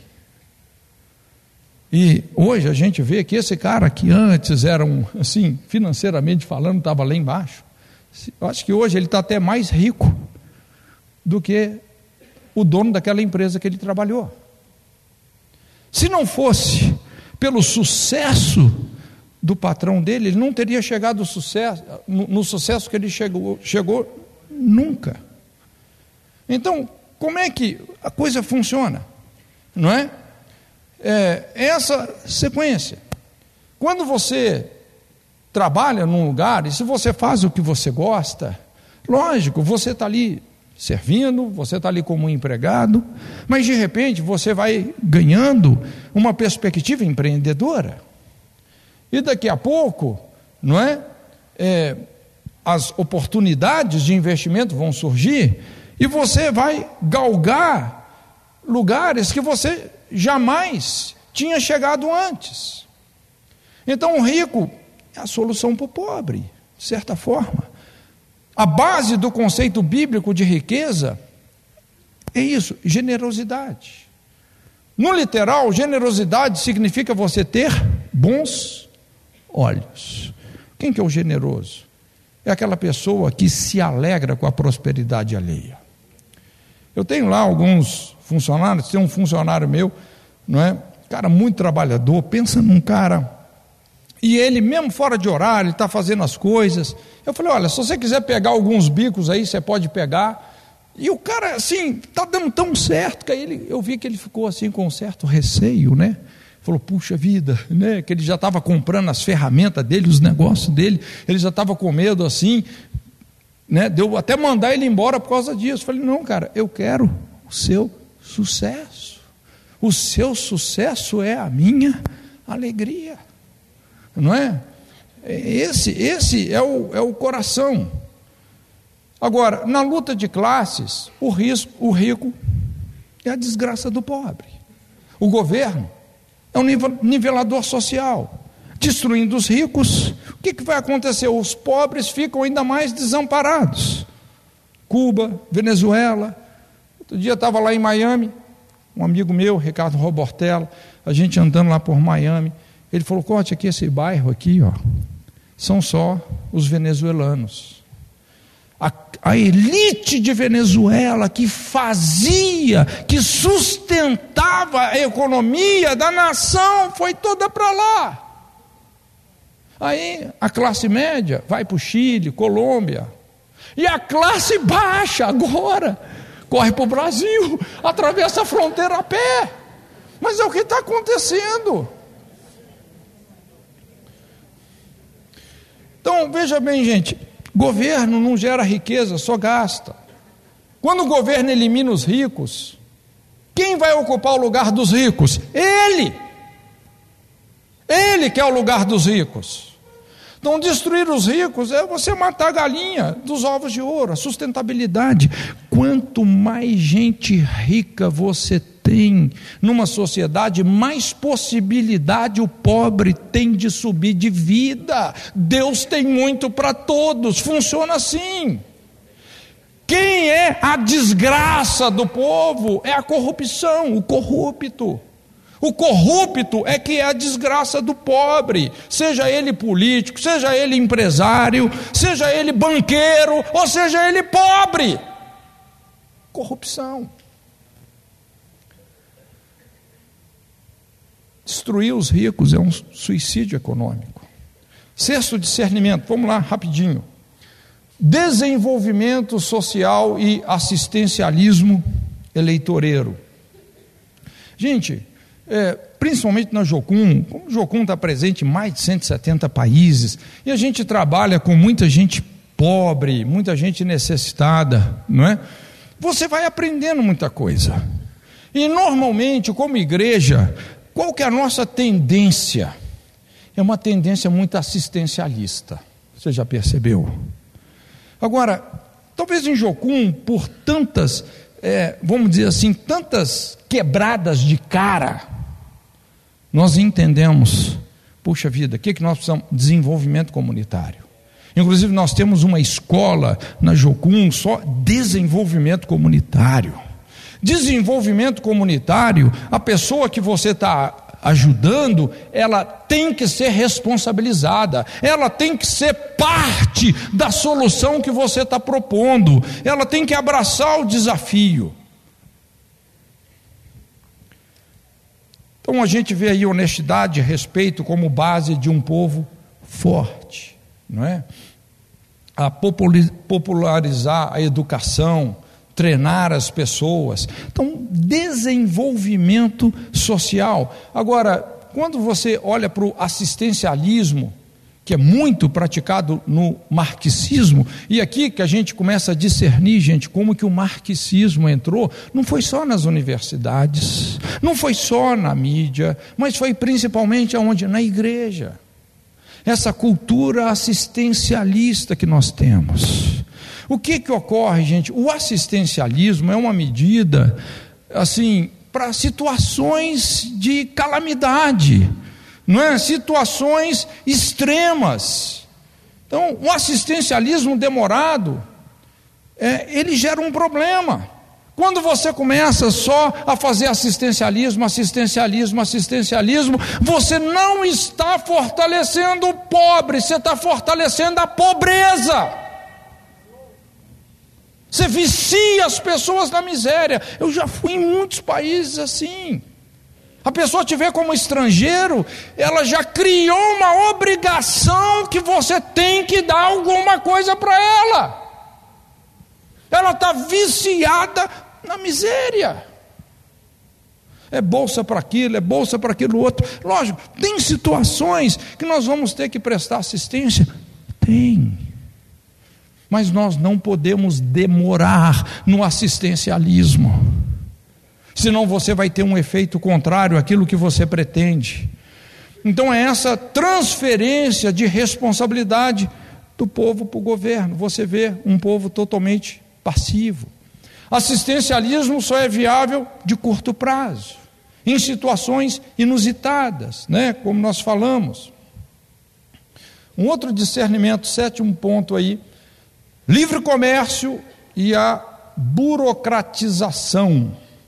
E hoje a gente vê que esse cara que antes era um, assim, financeiramente falando, estava lá embaixo. Eu acho que hoje ele está até mais rico do que o dono daquela empresa que ele trabalhou. Se não fosse pelo sucesso do patrão dele, ele não teria chegado no sucesso, no, no sucesso que ele chegou, chegou nunca. Então, como é que a coisa funciona? Não é? É essa sequência. Quando você trabalha num lugar, e se você faz o que você gosta, lógico, você está ali servindo, você está ali como um empregado, mas de repente você vai ganhando uma perspectiva empreendedora, e daqui a pouco, não é? É as oportunidades de investimento vão surgir e você vai galgar lugares que você jamais tinha chegado antes. Então o rico é a solução para o pobre, de certa forma. A base do conceito bíblico de riqueza é isso, generosidade. No literal, generosidade significa você ter bons olhos. Quem que é o generoso? É aquela pessoa que se alegra com a prosperidade alheia. Eu tenho lá alguns funcionários, tem um funcionário meu, não é? Cara muito trabalhador, pensa num cara, e ele mesmo fora de horário, ele está fazendo as coisas. Eu falei, olha, se você quiser pegar alguns bicos aí, você pode pegar. E o cara, assim, está dando tão certo, que aí ele, eu vi que ele ficou assim com um certo receio, né? Falou, puxa vida, né? Que ele já estava comprando as ferramentas dele, os negócios dele, ele já estava com medo assim, né? Deu até mandar ele embora por causa disso. Falei, não, cara, eu quero o seu sucesso. O seu sucesso é a minha alegria, não é? Esse, esse é o, é o coração. Agora, na luta de classes, o, risco, o rico é a desgraça do pobre. O governo é um nivelador social. Destruindo os ricos, o que, que vai acontecer? Os pobres ficam ainda mais desamparados. Cuba, Venezuela. Outro dia estava lá em Miami, um amigo meu, Ricardo Robortella, a gente andando lá por Miami, ele falou, Corte, aqui esse bairro aqui, ó, são só os venezuelanos. A, a elite de Venezuela que fazia, que sustentava a economia da nação, foi toda para lá. Aí a classe média vai para o Chile, Colômbia, e a classe baixa agora corre para o Brasil, atravessa a fronteira a pé. Mas é o que está acontecendo. Então veja bem, gente, governo não gera riqueza, só gasta. Quando o governo elimina os ricos, quem vai ocupar o lugar dos ricos? Ele! Ele que é o lugar dos ricos. Então destruir os ricos é você matar a galinha dos ovos de ouro, a sustentabilidade. Quanto mais gente rica você tem numa sociedade, mais possibilidade o pobre tem de subir de vida. Deus tem muito para todos, funciona assim. Quem é a desgraça do povo? É a corrupção, o corrupto. O corrupto é que é a desgraça do pobre, seja ele político, seja ele empresário, seja ele banqueiro, ou seja ele pobre. Corrupção. Destruir os ricos é um suicídio econômico. Sexto discernimento, vamos lá, rapidinho. Desenvolvimento social e assistencialismo eleitoreiro. Gente, é, principalmente na Jocum, como o Jocum está presente em mais de cento e setenta países, e a gente trabalha com muita gente pobre, muita gente necessitada, não é? Você vai aprendendo muita coisa. E normalmente, como igreja, qual que é a nossa tendência? É uma tendência muito assistencialista. Você já percebeu? Agora, talvez em Jocum, por tantas, é, vamos dizer assim, tantas quebradas de cara, nós entendemos, puxa vida, o que, que nós precisamos? Desenvolvimento comunitário. Inclusive nós temos uma escola na Jocum, só desenvolvimento comunitário. Desenvolvimento comunitário, a pessoa que você está ajudando, ela tem que ser responsabilizada, ela tem que ser parte da solução que você está propondo, ela tem que abraçar o desafio. Então a gente vê aí honestidade e respeito como base de um povo forte, não é? A popularizar a educação, treinar as pessoas. Então, desenvolvimento social. Agora, quando você olha para o assistencialismo, que é muito praticado no marxismo, e aqui que a gente começa a discernir, gente, como que o marxismo entrou, não foi só nas universidades, não foi só na mídia, mas foi principalmente aonde? Na igreja. essa cultura assistencialista que nós temos. O que que ocorre, gente? O assistencialismo é uma medida, assim, para situações de calamidade, não é? Situações extremas. Então, o assistencialismo demorado, é, ele gera um problema. Quando você começa só a fazer assistencialismo, assistencialismo, assistencialismo, você não está fortalecendo o pobre, você está fortalecendo a pobreza. Você vicia as pessoas na miséria. Eu já fui em muitos países assim. A pessoa te vê como estrangeiro, ela já criou uma obrigação que você tem que dar alguma coisa para ela. Ela está viciada na miséria. É bolsa para aquilo, é bolsa para aquilo outro. Lógico, tem situações que nós vamos ter que prestar assistência. Tem. Mas nós não podemos demorar no assistencialismo. Senão você vai ter um efeito contrário àquilo que você pretende. Então é essa transferência de responsabilidade do povo para o governo. Você vê um povo totalmente passivo. Assistencialismo só é viável de curto prazo, em situações inusitadas, né? Como nós falamos. Um outro discernimento, sétimo ponto aí, livre comércio e a burocratização.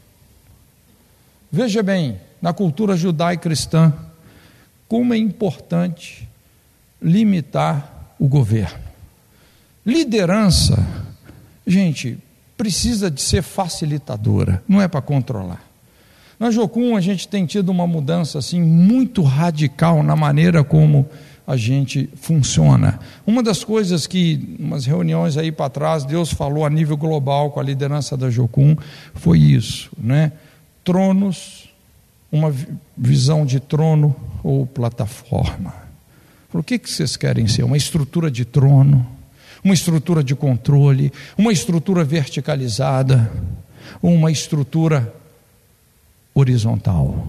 Veja bem, na cultura judaico-cristã, como é importante limitar o governo. Liderança, gente, precisa de ser facilitadora, não é para controlar. Na Jocum a gente tem tido uma mudança assim muito radical na maneira como a gente funciona. Uma das coisas que, umas reuniões aí para trás, Deus falou a nível global com a liderança da Jocum, foi isso, né? Tronos, uma visão de trono ou plataforma. O que que vocês querem ser? Uma estrutura de trono? Uma estrutura de controle? Uma estrutura verticalizada? Ou uma estrutura horizontal?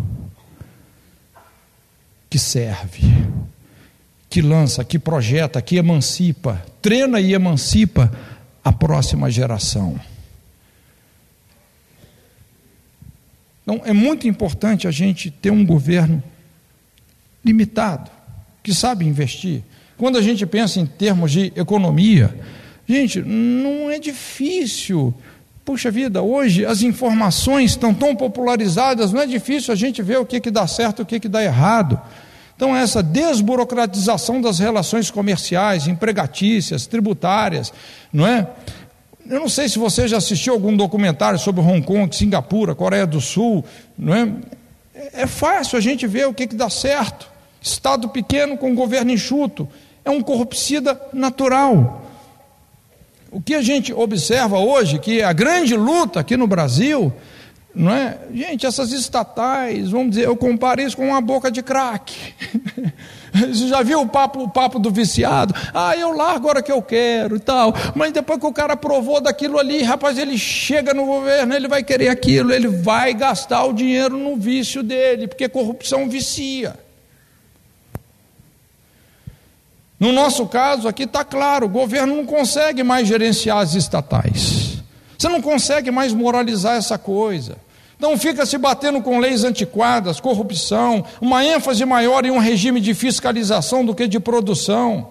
Que serve, que lança, que projeta, que emancipa, treina e emancipa a próxima geração. Então, é muito importante a gente ter um governo limitado, que sabe investir. Quando a gente pensa em termos de economia, gente, não é difícil. Puxa vida, hoje as informações estão tão popularizadas, não é difícil a gente ver o que, que dá certo e o que, que dá errado. Então, essa desburocratização das relações comerciais, empregatícias, tributárias, não é? Eu não sei se você já assistiu algum documentário sobre Hong Kong, Singapura, Coreia do Sul, não é? É fácil a gente ver o que, que dá certo. Estado pequeno com governo enxuto, é um corrupcida natural. O que a gente observa hoje, que é a grande luta aqui no Brasil, não é? Gente, essas estatais, vamos dizer, eu comparo isso com uma boca de crack. Você já viu o papo, o papo do viciado? Ah, eu largo a hora que eu quero e tal. Mas depois que o cara provou daquilo ali, rapaz, ele chega no governo, ele vai querer aquilo, ele vai gastar o dinheiro no vício dele, porque corrupção vicia. No nosso caso, aqui está claro, o governo não consegue mais gerenciar as estatais. Você não consegue mais moralizar essa coisa. Então fica se batendo com leis antiquadas, corrupção, uma ênfase maior em um regime de fiscalização do que de produção.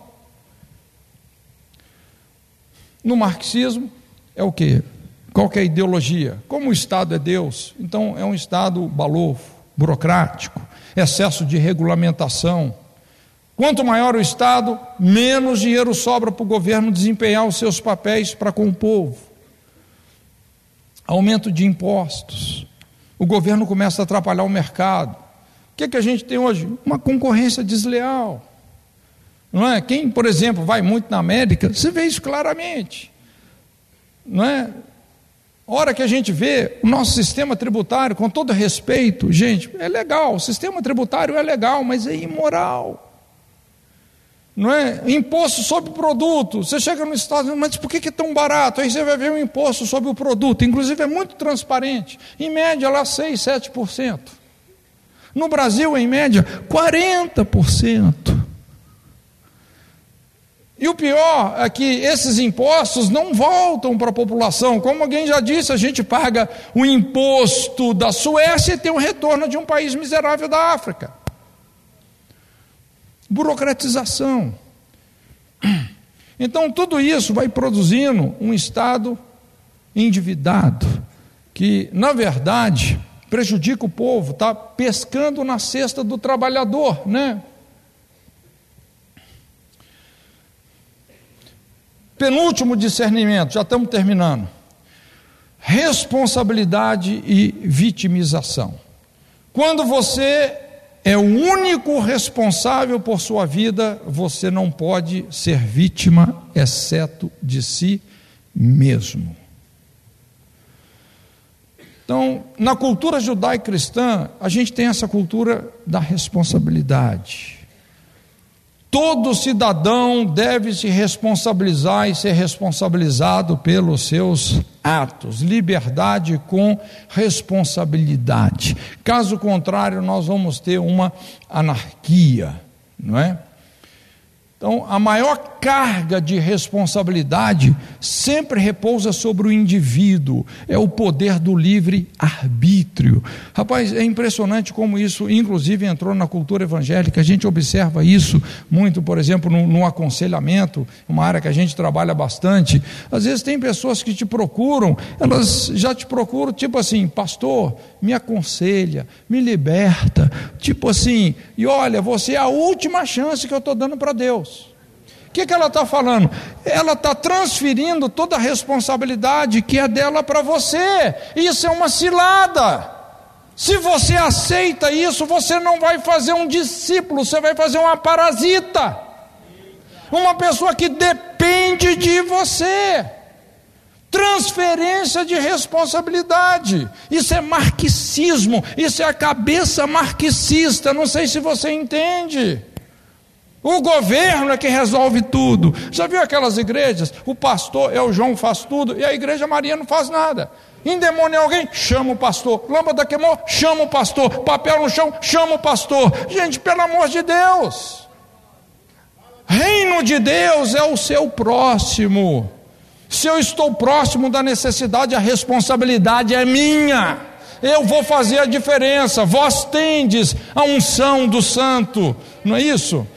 No marxismo é o quê? Qual que é a ideologia? Como o Estado é Deus, então é um Estado balofo, burocrático, excesso de regulamentação. Quanto maior o Estado, menos dinheiro sobra para o governo desempenhar os seus papéis para com o povo. Aumento de impostos. O governo começa a atrapalhar o mercado. O que é que a gente tem hoje? Uma concorrência desleal. Não é? Quem, por exemplo, vai muito na América, você vê isso claramente. Não é? A hora que a gente vê o nosso sistema tributário, com todo respeito, gente, é legal, o sistema tributário é legal, mas é imoral. Não é? Imposto sobre o produto, você chega no Estado, mas por que é tão barato? Aí você vai ver um imposto sobre o produto, inclusive é muito transparente, em média lá seis, sete por cento. No Brasil, em média, quarenta por cento. E o pior é que esses impostos não voltam para a população. Como alguém já disse, a gente paga o imposto da Suécia e tem o retorno de um país miserável da África. Burocratização. Então tudo isso vai produzindo um Estado endividado, que na verdade prejudica o povo, está pescando na cesta do trabalhador, né? Penúltimo discernimento, já estamos terminando. Responsabilidade e vitimização. Quando você é o único responsável por sua vida, você não pode ser vítima, exceto de si mesmo. Então, na cultura judaico-cristã, a gente tem essa cultura da responsabilidade. Todo cidadão deve se responsabilizar e ser responsabilizado pelos seus atos. Liberdade com responsabilidade. Caso contrário, nós vamos ter uma anarquia, não é? Então, a maior carga de responsabilidade sempre repousa sobre o indivíduo, é o poder do livre-arbítrio. Rapaz, é impressionante como isso, inclusive, entrou na cultura evangélica. A gente observa isso muito, por exemplo, no, no aconselhamento, uma área que a gente trabalha bastante. Às vezes tem pessoas que te procuram, elas já te procuram, tipo assim, pastor, me aconselha, me liberta, tipo assim, e olha, você é a última chance que eu estou dando para Deus. O que, que ela está falando? Ela está transferindo toda a responsabilidade que é dela para você. Isso é uma cilada. Se você aceita isso, você não vai fazer um discípulo, você vai fazer uma parasita, uma pessoa que depende de você. Transferência de responsabilidade, isso é marxismo, isso é a cabeça marxista. Não sei se você entende. O governo é que resolve tudo. Já viu aquelas igrejas? O pastor é o João, faz tudo, e a igreja Maria não faz nada. Endemoniar alguém, chama o pastor. Lâmpada queimou, chama o pastor. Papel no chão, chama o pastor. Gente, pelo amor de Deus, reino de Deus é o seu próximo. Se eu estou próximo da necessidade, a responsabilidade é minha. Eu vou fazer a diferença. Vós tendes a unção do santo, não é isso?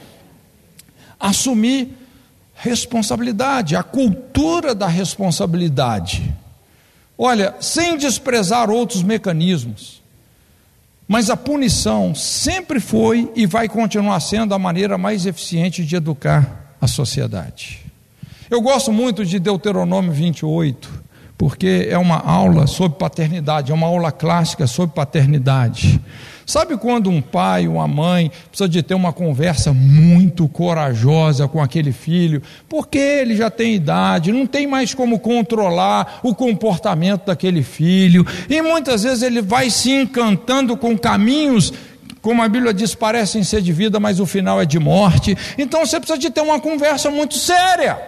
Assumir responsabilidade, a cultura da responsabilidade. Olha, sem desprezar outros mecanismos, mas a punição sempre foi e vai continuar sendo a maneira mais eficiente de educar a sociedade. Eu gosto muito de Deuteronômio vinte e oito, porque é uma aula sobre paternidade, é uma aula clássica sobre paternidade. Sabe quando um pai, uma mãe, precisa de ter uma conversa muito corajosa com aquele filho, porque ele já tem idade, não tem mais como controlar o comportamento daquele filho, e muitas vezes ele vai se encantando com caminhos, como a Bíblia diz, parecem ser de vida, mas o final é de morte. Então você precisa de ter uma conversa muito séria.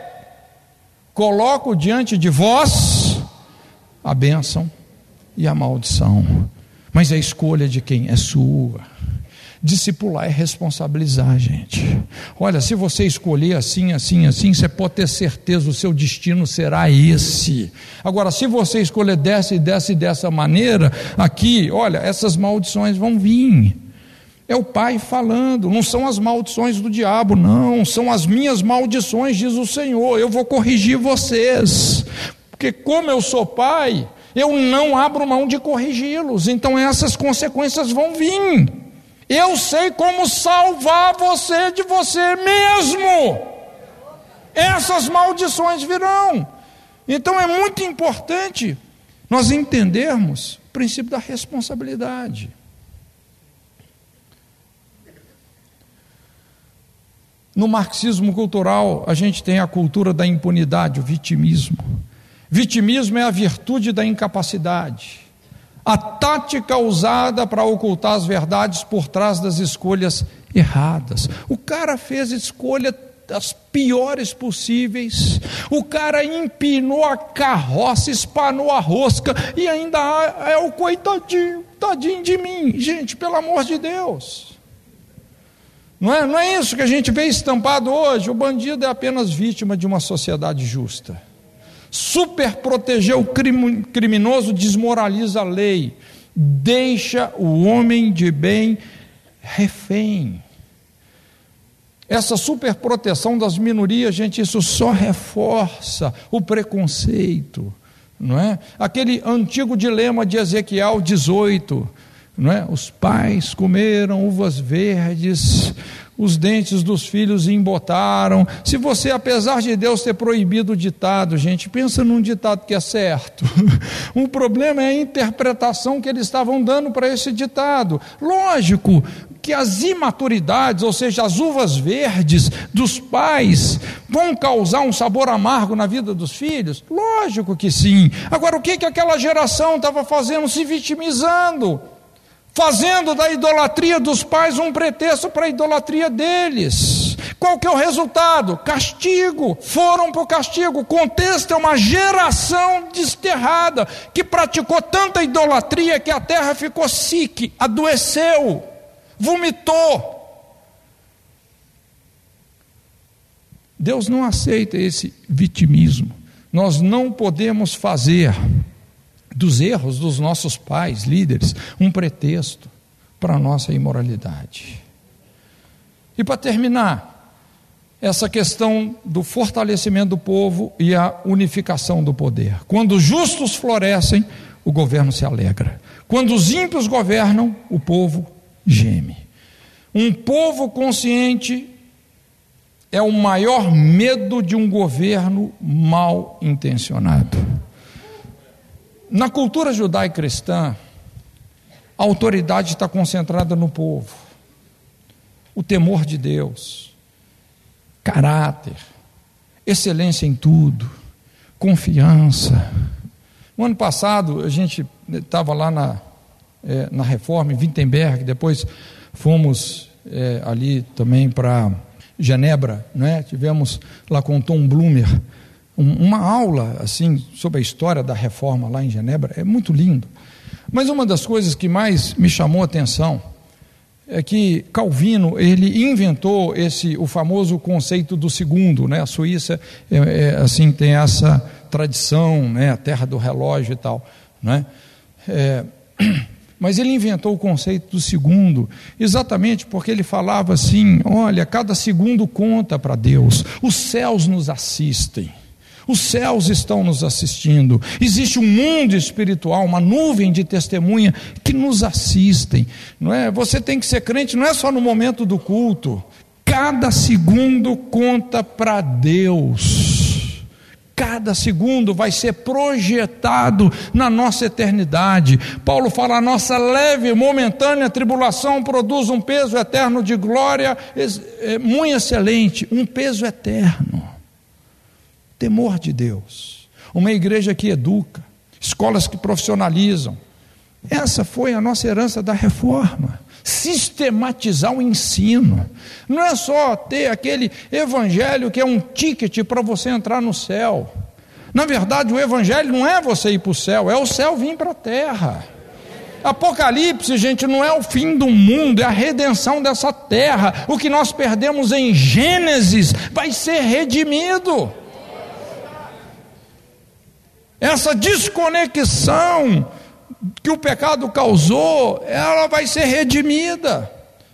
Coloco diante de vós a bênção e a maldição, mas a escolha de quem? É sua. Discipular é responsabilizar, gente. Olha, se você escolher assim, assim, assim, você pode ter certeza, o seu destino será esse. Agora, se você escolher dessa e dessa e dessa maneira, aqui, olha, essas maldições vão vir. É o pai falando, não são as maldições do diabo, não, são as minhas maldições, diz o Senhor. Eu vou corrigir vocês, porque como eu sou pai, eu não abro mão de corrigi-los, então essas consequências vão vir. Eu sei como salvar você de você mesmo. Essas maldições virão. Então é muito importante nós entendermos o princípio da responsabilidade. No marxismo cultural, a gente tem a cultura da impunidade, o vitimismo. Vitimismo é a virtude da incapacidade, a tática usada para ocultar as verdades por trás das escolhas erradas. O cara fez a escolha das piores possíveis, o cara empinou a carroça, espanou a rosca e ainda é o coitadinho, tadinho de mim. Gente, pelo amor de Deus, Não é, não é isso que a gente vê estampado hoje. O bandido é apenas vítima de uma sociedade justa. Super proteger o crime, criminoso desmoraliza a lei, deixa o homem de bem refém. Essa superproteção das minorias, gente, isso só reforça o preconceito, não é? Aquele antigo dilema de Ezequiel dezoito, não é? Os pais comeram uvas verdes, os dentes dos filhos embotaram. Se você, apesar de Deus ter proibido o ditado, gente, pensa num ditado que é certo. O problema é a interpretação que eles estavam dando para esse ditado. Lógico que as imaturidades, ou seja, as uvas verdes dos pais, vão causar um sabor amargo na vida dos filhos? Lógico que sim. Agora, o que, que aquela geração estava fazendo? Se vitimizando, fazendo da idolatria dos pais um pretexto para a idolatria deles. Qual que é o resultado? Castigo. Foram para o castigo. O contexto é uma geração desterrada, que praticou tanta idolatria que a terra ficou sick, adoeceu, vomitou. Deus não aceita esse vitimismo. Nós não podemos fazer dos erros dos nossos pais, líderes, um pretexto para a nossa imoralidade. E para terminar, essa questão do fortalecimento do povo e a unificação do poder. Quando os justos florescem, o governo se alegra. Quando os ímpios governam, o povo geme. Um povo consciente é o maior medo de um governo mal intencionado. Na cultura judaico-cristã, a autoridade está concentrada no povo. O temor de Deus, caráter, excelência em tudo, confiança. No ano passado, a gente estava lá na, é, na Reforma, em Wittenberg, depois fomos é, ali também para Genebra, né? Tivemos lá com o Tom Blumer, uma aula assim sobre a história da reforma lá em Genebra. É muito lindo. Mas uma das coisas que mais me chamou a atenção é que Calvino, ele inventou esse, o famoso conceito do segundo, né? A Suíça é, é, assim, tem essa tradição, né? A terra do relógio e tal, né? É, mas ele inventou o conceito do segundo, exatamente porque ele falava assim: olha, cada segundo conta para Deus, os céus nos assistem. Os céus estão nos assistindo, existe um mundo espiritual, uma nuvem de testemunha que nos assistem, não é? Você tem que ser crente, não é só no momento do culto, cada segundo conta para Deus, cada segundo vai ser projetado na nossa eternidade. Paulo fala: a nossa leve e momentânea tribulação produz um peso eterno de glória muito excelente, um peso eterno. Temor de Deus, uma igreja que educa, escolas que profissionalizam. Essa foi a nossa herança da reforma. Sistematizar o ensino. Não é só ter aquele evangelho que é um ticket para você entrar no céu. Na verdade, o evangelho não é você ir para o céu, é o céu vir para a terra. Apocalipse, gente, não é o fim do mundo, é a redenção dessa terra. O que nós perdemos em Gênesis vai ser redimido. Essa desconexão que o pecado causou, ela vai ser redimida.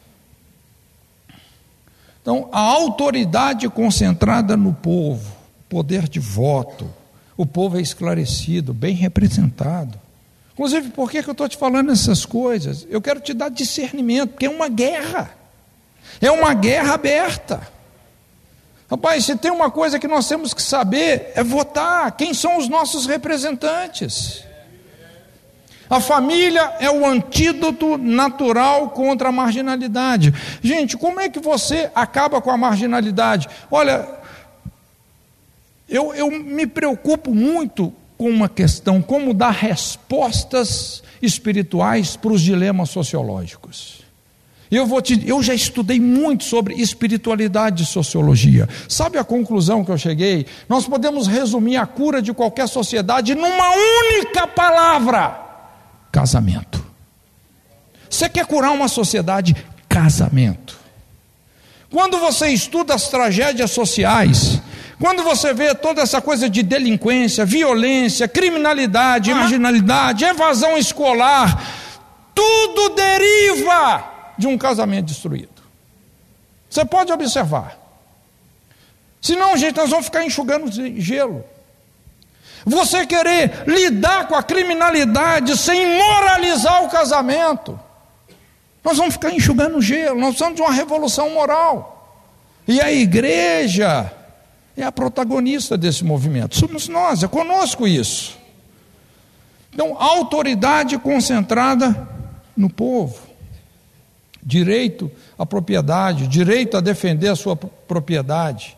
Então, a autoridade concentrada no povo, poder de voto, o povo é esclarecido, bem representado. Inclusive, por que que eu estou te falando essas coisas? Eu quero te dar discernimento, porque é uma guerra, é uma guerra aberta. Rapaz, se tem uma coisa que nós temos que saber, é votar. Quem são os nossos representantes? A família é o antídoto natural contra a marginalidade. Gente, como é que você acaba com a marginalidade? Olha, eu, eu me preocupo muito com uma questão: como dar respostas espirituais para os dilemas sociológicos. Eu, vou te, eu já estudei muito sobre espiritualidade e sociologia. Sabe a conclusão que eu cheguei? Nós podemos resumir a cura de qualquer sociedade numa única palavra: casamento. Você quer curar uma sociedade? Casamento. Quando você estuda as tragédias sociais, quando você vê toda essa coisa de delinquência, violência, criminalidade, marginalidade, evasão escolar, tudo deriva de um casamento destruído. Você pode observar. Senão, gente, nós vamos ficar enxugando gelo. Você querer lidar com a criminalidade sem moralizar o casamento, nós vamos ficar enxugando gelo. Nós precisamos de uma revolução moral. E a igreja é a protagonista desse movimento. Somos nós, é conosco isso. Então, autoridade concentrada no povo. Direito à propriedade, direito a defender a sua propriedade.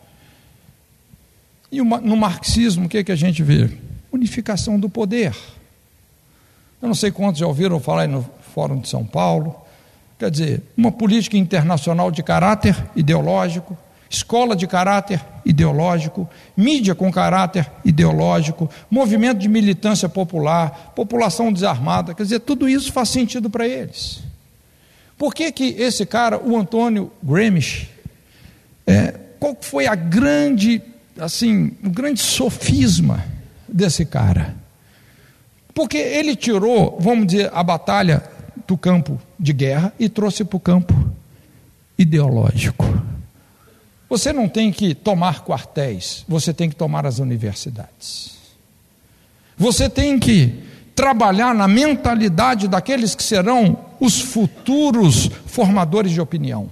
E no marxismo, o que, é que a gente vê? Unificação do poder. Eu não sei quantos já ouviram falar aí no Fórum de São Paulo. Quer dizer, uma política internacional de caráter ideológico, escola de caráter ideológico, mídia com caráter ideológico, movimento de militância popular, população desarmada. Quer dizer, tudo isso faz sentido para eles. Por que que esse cara, o Antônio Gramsci, é, qual foi a grande... assim, um grande sofisma desse cara? Porque ele tirou, vamos dizer, a batalha do campo de guerra e trouxe para o campo ideológico. Você não tem que tomar quartéis, você tem que tomar as universidades. Você tem que trabalhar na mentalidade daqueles que serão os futuros formadores de opinião.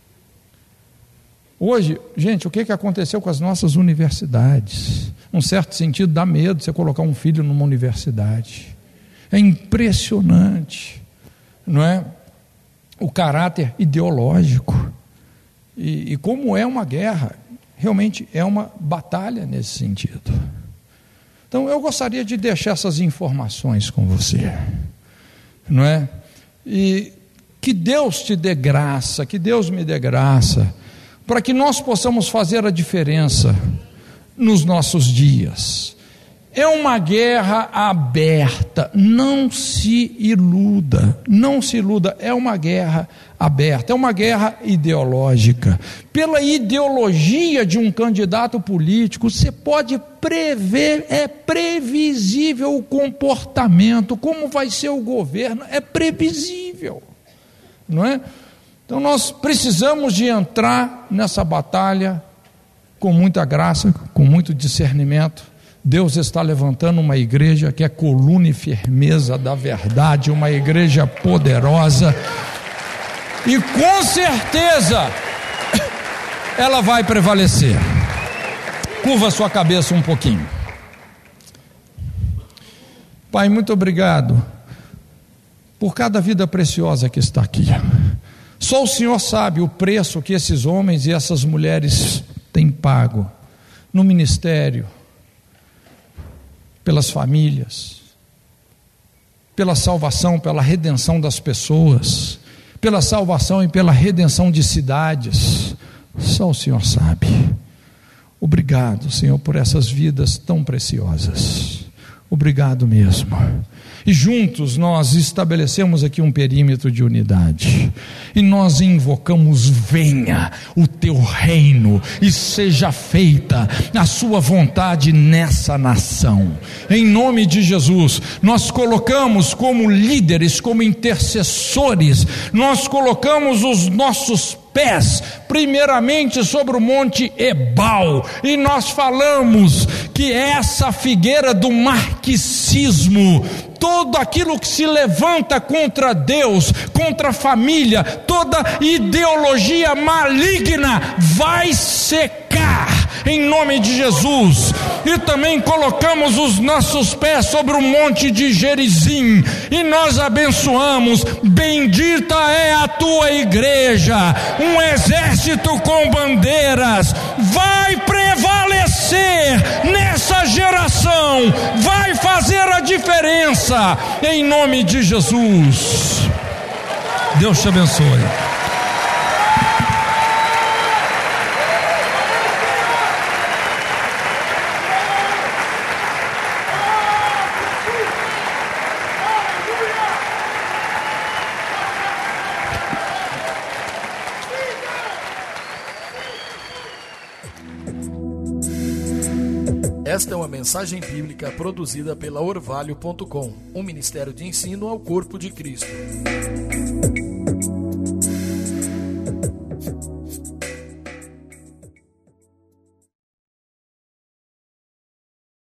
Hoje, gente, o que que aconteceu com as nossas universidades? Num certo sentido, dá medo você colocar um filho numa universidade. É impressionante, não é? O caráter ideológico. E, e como é uma guerra, realmente é uma batalha nesse sentido. Então, eu gostaria de deixar essas informações com você, não é? E que Deus te dê graça, que Deus me dê graça, para que nós possamos fazer a diferença nos nossos dias. É uma guerra aberta, não se iluda, não se iluda, é uma guerra aberta, é uma guerra ideológica. Pela ideologia de um candidato político, você pode prever, é previsível o comportamento, como vai ser o governo, é previsível, não é? Então nós precisamos de entrar nessa batalha com muita graça, com muito discernimento. Deus está levantando uma igreja que é coluna e firmeza da verdade, uma igreja poderosa, e com certeza ela vai prevalecer. Curva sua cabeça um pouquinho. Pai, muito obrigado por cada vida preciosa que está aqui. Só o Senhor sabe o preço que esses homens e essas mulheres têm pago no ministério, pelas famílias, pela salvação, pela redenção das pessoas, pela salvação e pela redenção de cidades. Só o Senhor sabe. Obrigado, Senhor, por essas vidas tão preciosas. Obrigado mesmo. E juntos nós estabelecemos aqui um perímetro de unidade, e nós invocamos: venha o teu reino e seja feita a sua vontade nessa nação, em nome de Jesus. Nós colocamos como líderes, como intercessores, nós colocamos os nossos pés primeiramente sobre o monte Ebal, e nós falamos que essa figueira do marxismo, todo aquilo que se levanta contra Deus, contra a família, toda ideologia maligna vai secar em nome de Jesus. E também colocamos os nossos pés sobre o monte de Gerizim, e nós abençoamos: bendita é a tua igreja, um exército com bandeiras vai prevalecer nessa geração, vai fazer a diferença em nome de Jesus. Deus te abençoe. Esta é uma mensagem bíblica produzida pela Orvalho ponto com, um ministério de ensino ao corpo de Cristo.